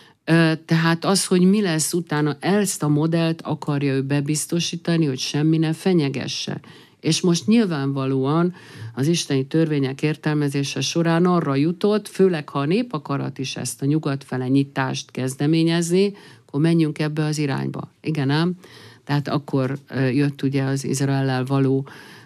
tehát az, hogy mi lesz utána, ezt a modellt akarja ő bebiztosítani, hogy semmi ne fenyegesse. És most nyilvánvalóan az isteni törvények értelmezése során arra jutott, főleg ha a népakarat is ezt a nyugat fele nyitást kezdeményezni, akkor menjünk ebbe az irányba. Igen ám? Tehát akkor jött ugye az Izraellel való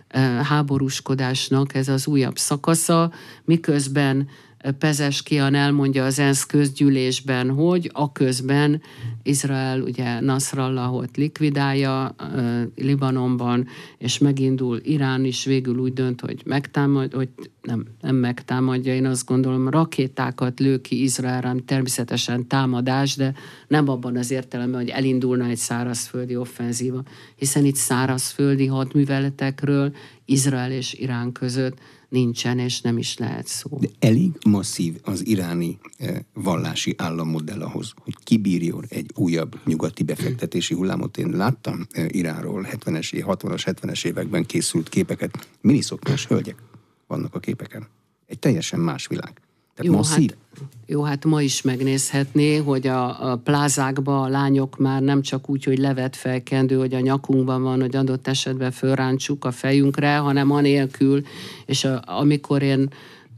háborúskodásnak ez az újabb szakasza, miközben Pezeshkian elmondja az ENSZ közgyűlésben, hogy aközben Izrael ugye Nasrallahot likvidálja Libanonban, és megindul Irán is végül úgy dönt, hogy megtámadja, hogy nem megtámadja, én azt gondolom, rakétákat lő ki Izraelre, természetesen támadás, de nem abban az értelemben, hogy elindulna egy szárazföldi offenzíva, hiszen itt szárazföldi hadműveletekről Izrael és Irán között nincsen, és nem is lehet szó. De elég masszív az iráni vallási állammodell ahhoz, hogy kibírjon egy újabb nyugati befektetési hullámot. Én láttam Iránról 60-as, 70-es években készült képeket. Miniszoknyás hölgyek vannak a képeken. Egy teljesen más világ. Tehát masszív. Hát ma is megnézhetné, hogy a plázákban a lányok már nem csak úgy, hogy levet felkendő, hogy a nyakunkban van, hogy adott esetben fölrántsuk a fejünkre, hanem anélkül. És amikor én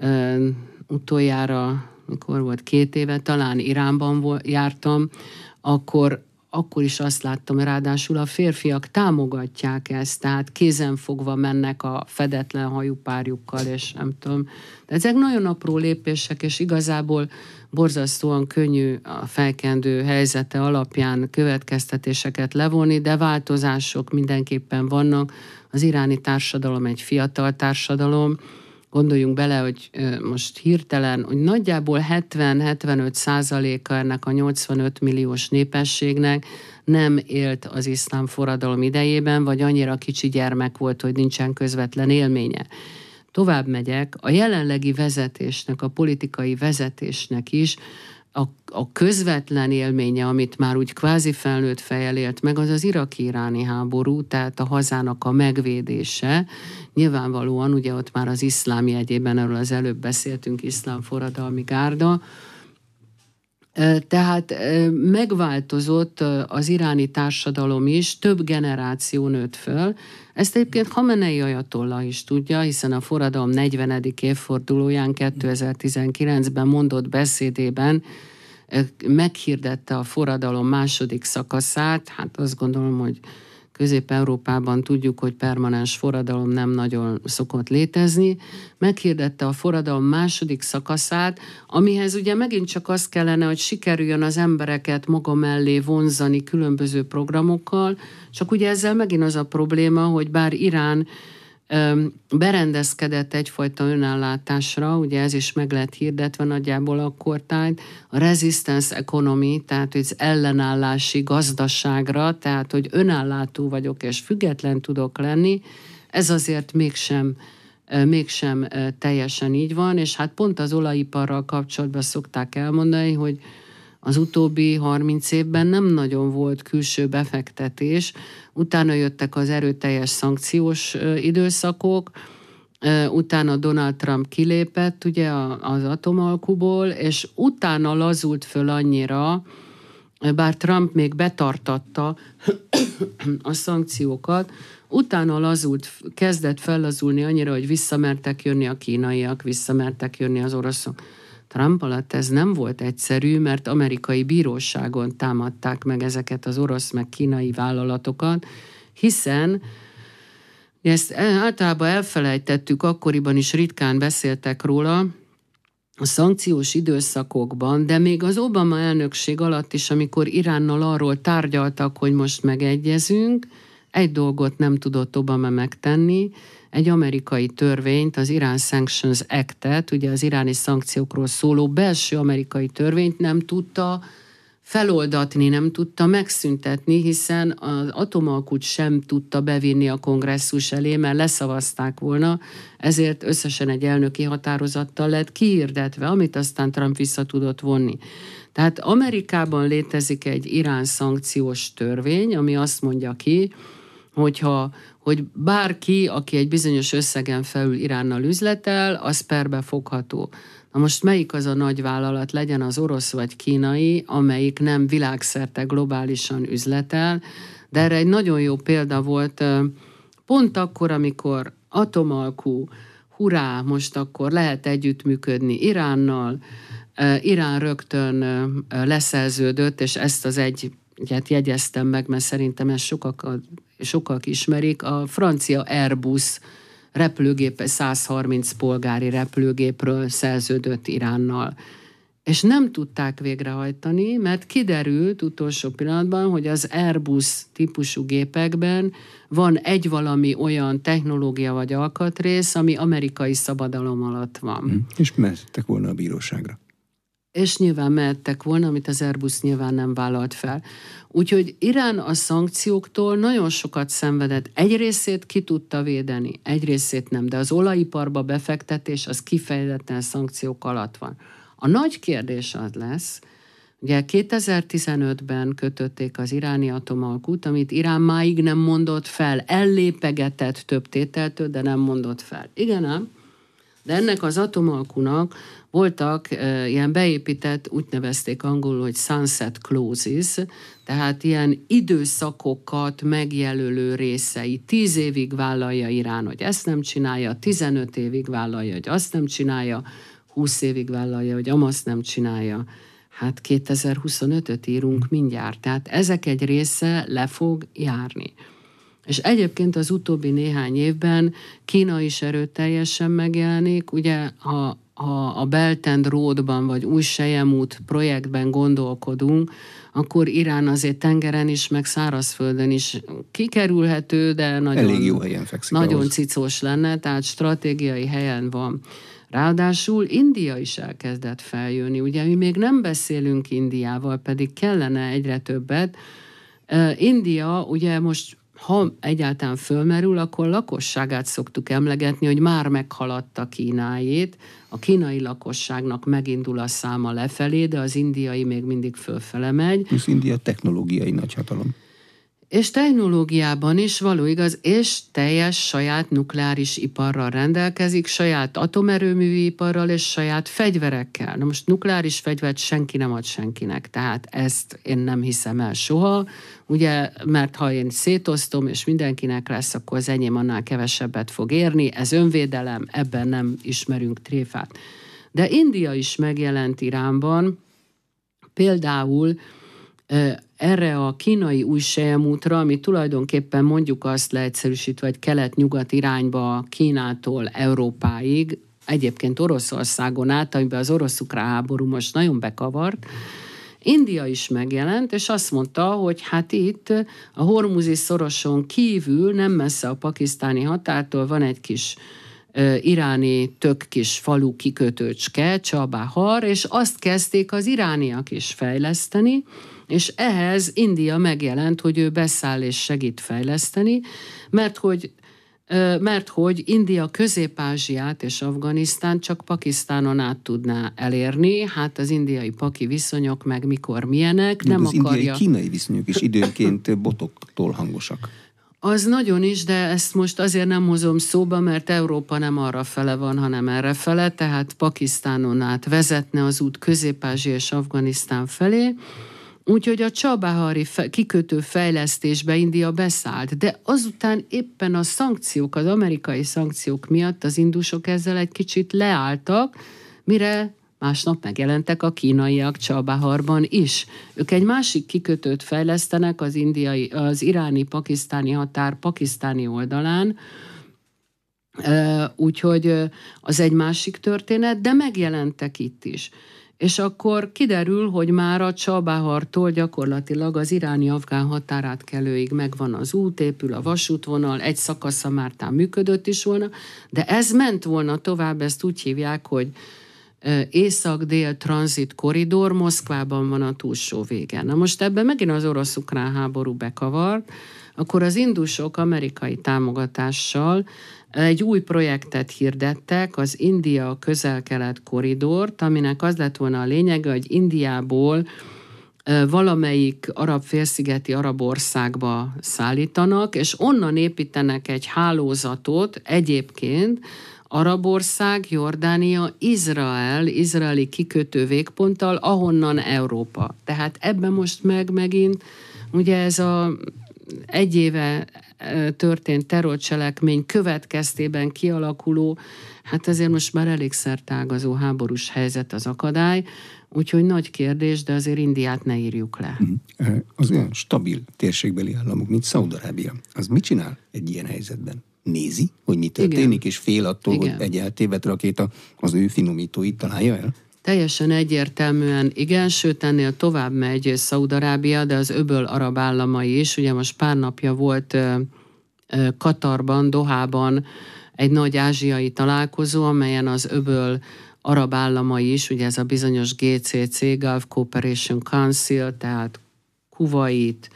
utoljára, mikor volt 2 éve, talán Iránban jártam, akkor is azt láttam, ráadásul a férfiak támogatják ezt, tehát kézenfogva mennek a fedetlen hajúpárjukkal, és nem tudom. De ezek nagyon apró lépések, és igazából borzasztóan könnyű a felkendő helyzete alapján következtetéseket levonni, de változások mindenképpen vannak. Az iráni társadalom egy fiatal társadalom. Gondoljunk bele, hogy most hirtelen, hogy nagyjából 70-75%-a ennek a 85 milliós népességnek nem élt az iszlám forradalom idejében, vagy annyira kicsi gyermek volt, hogy nincsen közvetlen élménye. Tovább megyek, a jelenlegi vezetésnek, a politikai vezetésnek is a közvetlen élménye, amit már úgy kvázi felnőtt fejjel élt meg, az iraki-iráni háború, tehát a hazának a megvédése. Nyilvánvalóan ugye ott már az iszlám jegyében, erről az előbb beszéltünk, iszlám forradalmi gárda. Tehát megváltozott az iráni társadalom is, több generáció nőtt föl. Ezt egyébként Khamenei ajatollah is tudja, hiszen a forradalom 40. évfordulóján 2019-ben mondott beszédében meghirdette a forradalom második szakaszát. Hát azt gondolom, hogy Közép-Európában tudjuk, hogy permanens forradalom nem nagyon szokott létezni. Meghirdette a forradalom második szakaszát, amihez ugye megint csak az kellene, hogy sikerüljön az embereket maga mellé vonzani különböző programokkal, csak ugye ezzel megint az a probléma, hogy bár Irán berendezkedett egyfajta önellátásra, ugye ez is meg lett hirdetve nagyjából akkortájt, a resistance economy, tehát az ellenállási gazdaságra, tehát hogy önállátó vagyok és független tudok lenni, Ez azért mégsem teljesen így van, és hát pont az olajiparral kapcsolatban szokták elmondani, hogy az utóbbi 30 évben nem nagyon volt külső befektetés, utána jöttek az erőteljes szankciós időszakok, utána Donald Trump kilépett ugye az atomalkuból, és utána lazult föl annyira, bár Trump még betartatta a szankciókat, utána kezdett fellazulni annyira, hogy visszamertek jönni a kínaiak, visszamertek jönni az oroszok. Trump alatt ez nem volt egyszerű, mert amerikai bíróságon támadták meg ezeket az orosz meg kínai vállalatokat, hiszen ezt általában elfelejtettük, akkoriban is ritkán beszéltek róla, a szankciós időszakokban, de még az Obama elnökség alatt is, amikor Iránnal arról tárgyaltak, hogy most megegyezünk, egy dolgot nem tudott Obama megtenni, egy amerikai törvényt, az Iran Sanctions Act-et, ugye az iráni szankciókról szóló belső amerikai törvényt nem tudta feloldatni, nem tudta megszüntetni, hiszen az atomalkut sem tudta bevinni a kongresszus elé, mert leszavazták volna, ezért összesen egy elnöki határozattal lett kihirdetve, amit aztán Trump vissza tudott vonni. Tehát Amerikában létezik egy Irán szankciós törvény, ami azt mondja ki, hogy bárki, aki egy bizonyos összegen felül Iránnal üzletel, az perbe fogható. Na most melyik az a nagy vállalat, legyen az orosz vagy kínai, amelyik nem világszerte globálisan üzletel, de erre egy nagyon jó példa volt pont akkor, amikor atomalkú, hurrá, most akkor lehet együttműködni Iránnal, Irán rögtön leszerződött, és ezt az egyet jegyeztem meg, mert szerintem ezt sokak ismerik, a francia Airbus repülőgépe 130 polgári repülőgépről szerződött Iránnal. És nem tudták végrehajtani, mert kiderült utolsó pillanatban, hogy az Airbus típusú gépekben van egy valami olyan technológia vagy alkatrész, ami amerikai szabadalom alatt van. És mehettek volna a bíróságra. És nyilván mehettek volna, amit az Airbus nyilván nem vállalt fel. Úgyhogy Irán a szankcióktól nagyon sokat szenvedett. Egy részét ki tudta védeni, egy részét nem, de az olajiparba befektetés az kifejezetten szankciók alatt van. A nagy kérdés az lesz, ugye 2015-ben kötötték az iráni atomalkut, amit Irán máig nem mondott fel, ellépegetett több tételtől, de nem mondott fel. Igen ám, de ennek az atomalkunak voltak ilyen beépített, úgy nevezték angolul, hogy sunset clauses, tehát ilyen időszakokat megjelölő részei. 10 évig vállalja Irán, hogy ezt nem csinálja, 15 évig vállalja, hogy azt nem csinálja, 20 évig vállalja, hogy amazt nem csinálja. Hát 2025-öt írunk mindjárt, tehát ezek egy része le fog járni. És egyébként az utóbbi néhány évben Kína is erőteljesen megjelenik, ugye ha a Belt and Roadban vagy új Selyemút projektben gondolkodunk, akkor Irán azért tengeren is, meg szárazföldön is kikerülhető, de nagyon, elég jó helyen fekszik nagyon ahhoz. cicós lenne, tehát stratégiai helyen van. Ráadásul India is elkezdett feljönni. Ugye mi még nem beszélünk Indiával, pedig kellene egyre többet. India ugye most, ha egyáltalán fölmerül, akkor lakosságát szoktuk emlegetni, hogy már meghaladta Kínájét. A kínai lakosságnak megindul a száma lefelé, de az indiai még mindig fölfele megy. Plusz India technológiai nagyhatalom. És technológiában is való igaz, és teljes saját nukleáris iparral rendelkezik, saját atomerőművű iparral és saját fegyverekkel. Na most nukleáris fegyvert senki nem ad senkinek, tehát ezt én nem hiszem el soha, ugye, mert ha én szétosztom, és mindenkinek lesz, akkor az enyém annál kevesebbet fog érni, ez önvédelem, ebben nem ismerünk tréfát. De India is megjelent Iránban, például erre a kínai új Selyemútra, ami tulajdonképpen mondjuk azt leegyszerűsítve, hogy kelet-nyugat irányba Kínától Európáig, egyébként Oroszországon át, amiben az orosz-ukrán háború most nagyon bekavart, India is megjelent, és azt mondta, hogy hát itt a Hormuzi szoroson kívül, nem messze a pakisztáni határtól van egy kis iráni tök kis falu kikötőcske, Csabahar, és azt kezdték az irániak is fejleszteni, és ehhez India megjelent, hogy ő beszáll és segít fejleszteni, mert hogy mert hogy India Közép-Ázsiát és Afganisztánt csak Pakisztánon át tudná elérni, hát az indiai-paki viszonyok meg mikor milyenek, De nem az akarja... indiai-kínai viszonyok is időnként botoktól hangosak. Az nagyon is, de ezt most azért nem hozom szóba, mert Európa nem arra fele van, hanem erre fele, tehát Pakisztánon át vezetne az út Közép-Ázsia és Afganisztán felé, úgyhogy a Csabahari kikötő fejlesztésbe India beszállt, de azután éppen a szankciók, az amerikai szankciók miatt az indusok ezzel egy kicsit leálltak, mire másnap megjelentek a kínaiak Csabaharban is. Ők egy másik kikötőt fejlesztenek az iráni-pakisztáni határ pakisztáni oldalán, úgyhogy az egy másik történet, de megjelentek itt is. És akkor kiderül, hogy már a Csabahartól gyakorlatilag az iráni-afgán határátkelőig megvan az út, épül a vasútvonal, egy szakasza már működött is volna, de ez ment volna tovább, ezt úgy hívják, hogy Észak-dél tranzit korridor, Moszkvában van a túlsó vége. Na most ebben megint az orosz-ukrán háború bekavart, akkor az indusok amerikai támogatással egy új projektet hirdettek, az India közel-kelet korridort, aminek az lett volna a lényege, hogy Indiából valamelyik arab-félszigeti arab országba szállítanak, és onnan építenek egy hálózatot egyébként, Arabország, Jordánia, izraeli kikötő végponttal, ahonnan Európa. Tehát ebben most megint, ugye ez a egy éve történt terrorcselekmény következtében kialakuló, hát ezért most már elég szertágazó háborús helyzet az akadály, úgyhogy nagy kérdés, de azért Indiát ne írjuk le. Az olyan stabil térségbeli államok, mint Szaúd-Arábia, az mit csinál egy ilyen helyzetben? Nézi, hogy mi történik, igen, és fél attól, igen, hogy egy eltévedt rakéta az ő finomítóit találja el? Teljesen egyértelműen igen, sőt ennél tovább megy Szaúd-Arábia, de az öböl arab államai is. Ugye most pár napja volt Katarban, Dohában egy nagy ázsiai találkozó, amelyen az öböl arab államai is, ugye ez a bizonyos GCC, Gulf Cooperation Council, tehát Kuwait,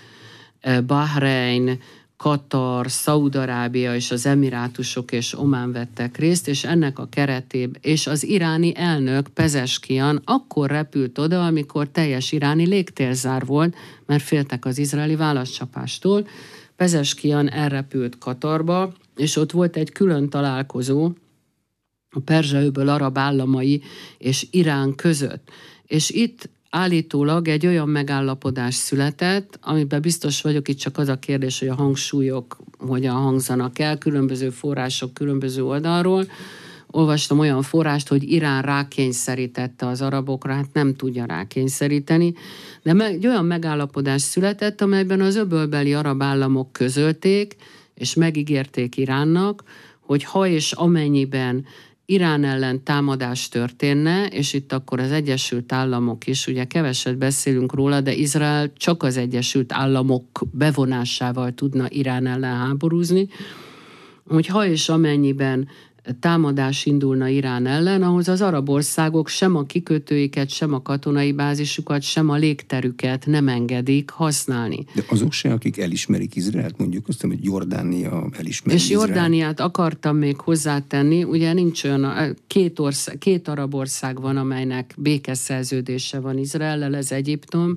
Bahrein, Katar, Szaúd-Arábia és az Emirátusok és Omán vettek részt, és ennek a keretében, és az iráni elnök Pezeskian akkor repült oda, amikor teljes iráni légtérzár volt, mert féltek az izraeli válaszcsapástól. Pezeskian elrepült Katarba, és ott volt egy külön találkozó a Perzsa-öböl arab államai és Irán között. És itt állítólag egy olyan megállapodás született, amiben biztos vagyok, itt csak az a kérdés, hogy a hangsúlyok hogyan hangzanak el, különböző források különböző oldalról. Olvastam olyan forrást, hogy Irán rákényszerítette az arabokra, hát nem tudja rákényszeríteni, de egy olyan megállapodás született, amelyben az öbölbeli arab államok közölték, és megígérték Iránnak, hogy ha és amennyiben Irán ellen támadás történne, és itt akkor az Egyesült Államok is, ugye keveset beszélünk róla, de Izrael csak az Egyesült Államok bevonásával tudna Irán ellen háborúzni, hogy ha és amennyiben támadás indulna Irán ellen, ahhoz az arab országok sem a kikötőiket, sem a katonai bázisukat, sem a légterüket nem engedik használni. De azok se, akik elismerik Izraelt, mondjuk azt, hogy Jordánia elismeri és Izraelt. Jordániát akartam még hozzátenni, ugye nincs olyan, két arab ország van, amelynek békeszerződése van Izraellel, ez Egyiptom,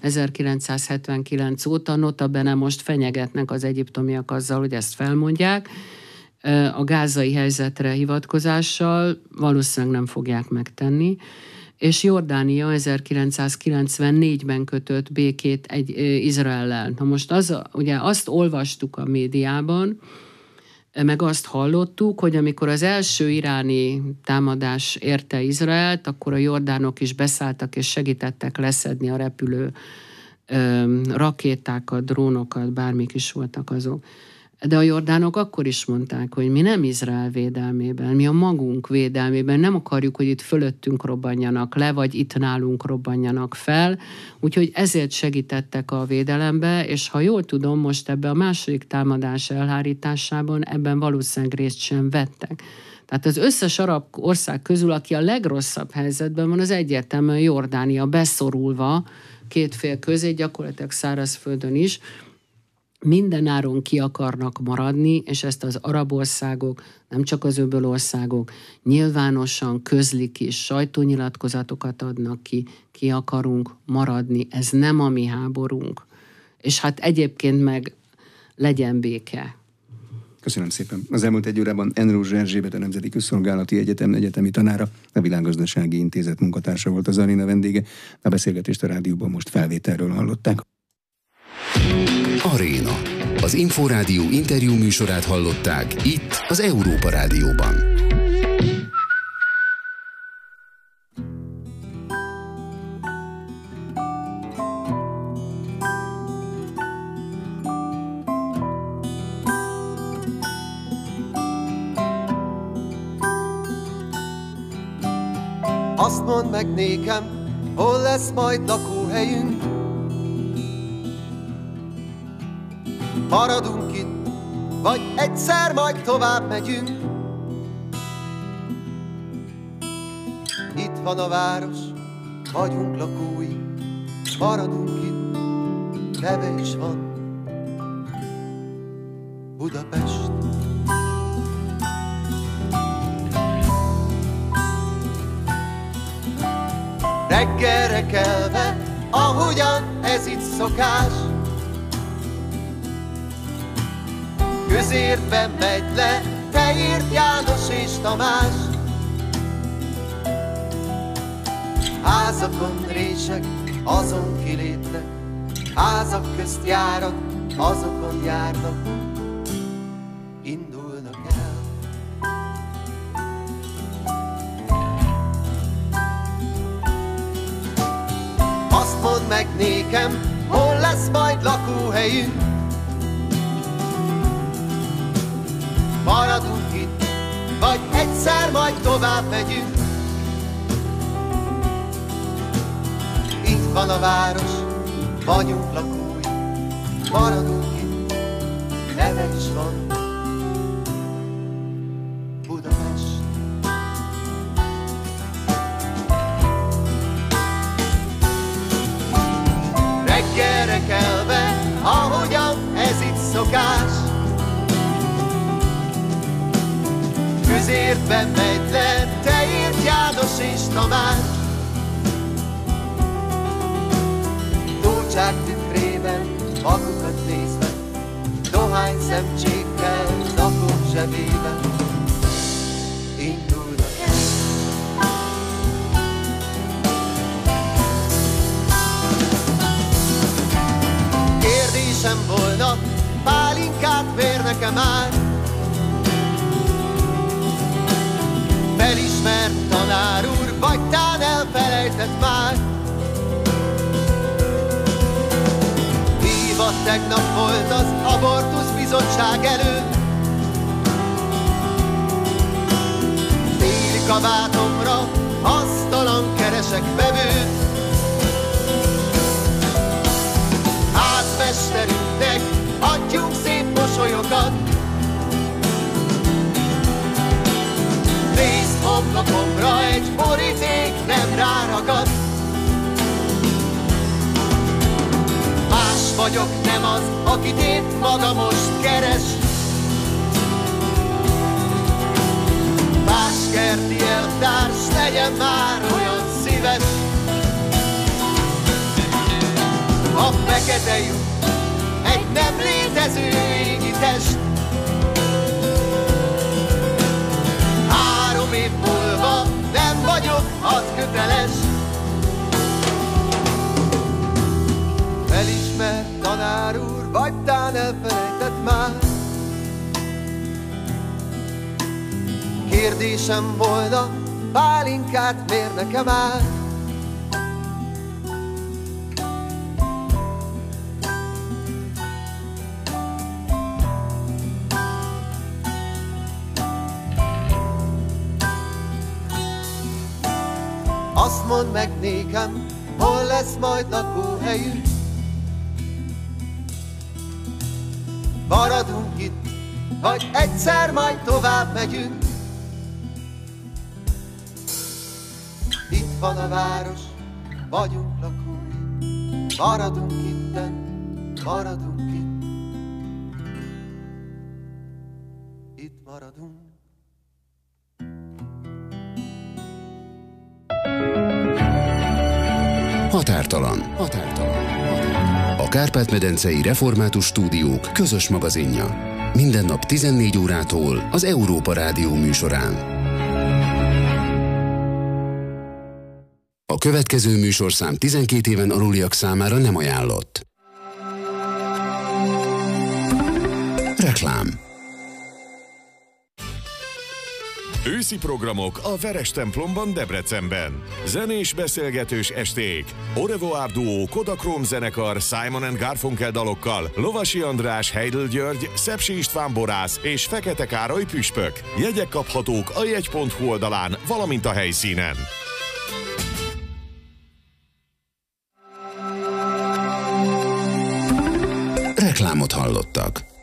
1979 óta, notabene most fenyegetnek az egyiptomiak azzal, hogy ezt felmondják, a gázai helyzetre hivatkozással valószínűleg nem fogják megtenni, és Jordánia 1994-ben kötött békét Izraellel. Na most ugye azt olvastuk a médiában, meg azt hallottuk, hogy amikor az első iráni támadás érte Izraelt, akkor a jordánok is beszálltak és segítettek leszedni a repülő rakétákat, drónokat, bármik is voltak azok. De a jordánok akkor is mondták, hogy mi nem Izrael védelmében, mi a magunk védelmében, nem akarjuk, hogy itt fölöttünk robbanjanak le, vagy itt nálunk robbanjanak fel, úgyhogy ezért segítettek a védelembe, és ha jól tudom, most ebbe a második támadás elhárításában ebben valószínűleg részt sem vettek. Tehát az összes arab ország közül, aki a legrosszabb helyzetben van, az egyértelműen Jordánia beszorulva két fél közé, gyakorlatilag szárazföldön is, mindenáron ki akarnak maradni, és ezt az arab országok, nem csak az öböl országok nyilvánosan közlik is, sajtónyilatkozatokat adnak ki akarunk maradni, ez nem a mi háborunk. És hát egyébként meg legyen béke. Köszönöm szépen. Az elmúlt egy órában Enrózs Erzsébet, a Nemzeti Közszolgálati Egyetem egyetemi tanára, a Világgazdasági Intézet munkatársa volt az aréna vendége. A beszélgetést a rádióban most felvételről hallották. Aréna. Az Inforádió interjú műsorát hallották itt az Európa Rádióban. Azt mondd meg nékem, hol lesz majd lakóhelyünk. Maradunk itt, vagy egyszer majd tovább megyünk. Itt van a város, vagyunk lakói. Maradunk itt, neve is van, Budapest. Reggelre kelve, ahogyan ez itt szokás, közértben megy le Teírt János és Tamás. Házakon rések, azon kilépnek, házak közt járat, azokon járnak, indulnak el. Azt mondd meg nékem, hol lesz majd lakóhelyünk. Maradunk itt, vagy egyszer majd tovább megyünk. Itt van a város, vagyunk lakói. Maradunk itt, neve is van, Budapest. Reggelre kelve, ahogyan ez itt szokás, közértben megy le Teírt János és Tamás. Tócsák tükrében, magukat nézve, dohány szemcsékkel, napok zsebében, indulnak el. Kérdésem volna, pálinkát vérnek-e már? Felismert tanár úr, vagy tán elfelejtett már? Hívott tegnap volt az abortusz bizottság előtt. Téli kabátomra hasztalan keresek vevőt. Házmesterünknek adjunk szép mosolyokat. Nézd, homlokomra egy boríték nem ráragad. Más vagyok, nem az, akit épp maga most keres. Más kerti elvtárs, legyen már olyan szíves. A fekete lyuk egy nem létező égi test. 3 év múlva nem vagyok hadköteles. Felismert tanár úr, vagy tán elfelejtett már? Kérdésem volna, pálinkát vérnek-e már? Azt mondd meg nékem, hol lesz majd lakóhelyünk. Maradunk itt, vagy egyszer majd tovább megyünk. Itt van a város, vagyunk lakói. Maradunk itten, maradunk itt, maradunk. Határtalan. A Kárpát-medencei Református Stúdiók közös magazinja. Minden nap 14 órától az Európa Rádió műsorán. A következő műsorszám 12 éven aluliak számára nem ajánlott. Reklám. Őszi programok a Veres templomban Debrecenben. Zenés beszélgetős esték. Orevoir Duo, Kodachrome zenekar, Simon & Garfunkel dalokkal, Lovasi András, Heidel György, Szepsi István borász és Fekete Károly püspök. Jegyek kaphatók a jegy.hu oldalán, valamint a helyszínen. Reklámot hallottak.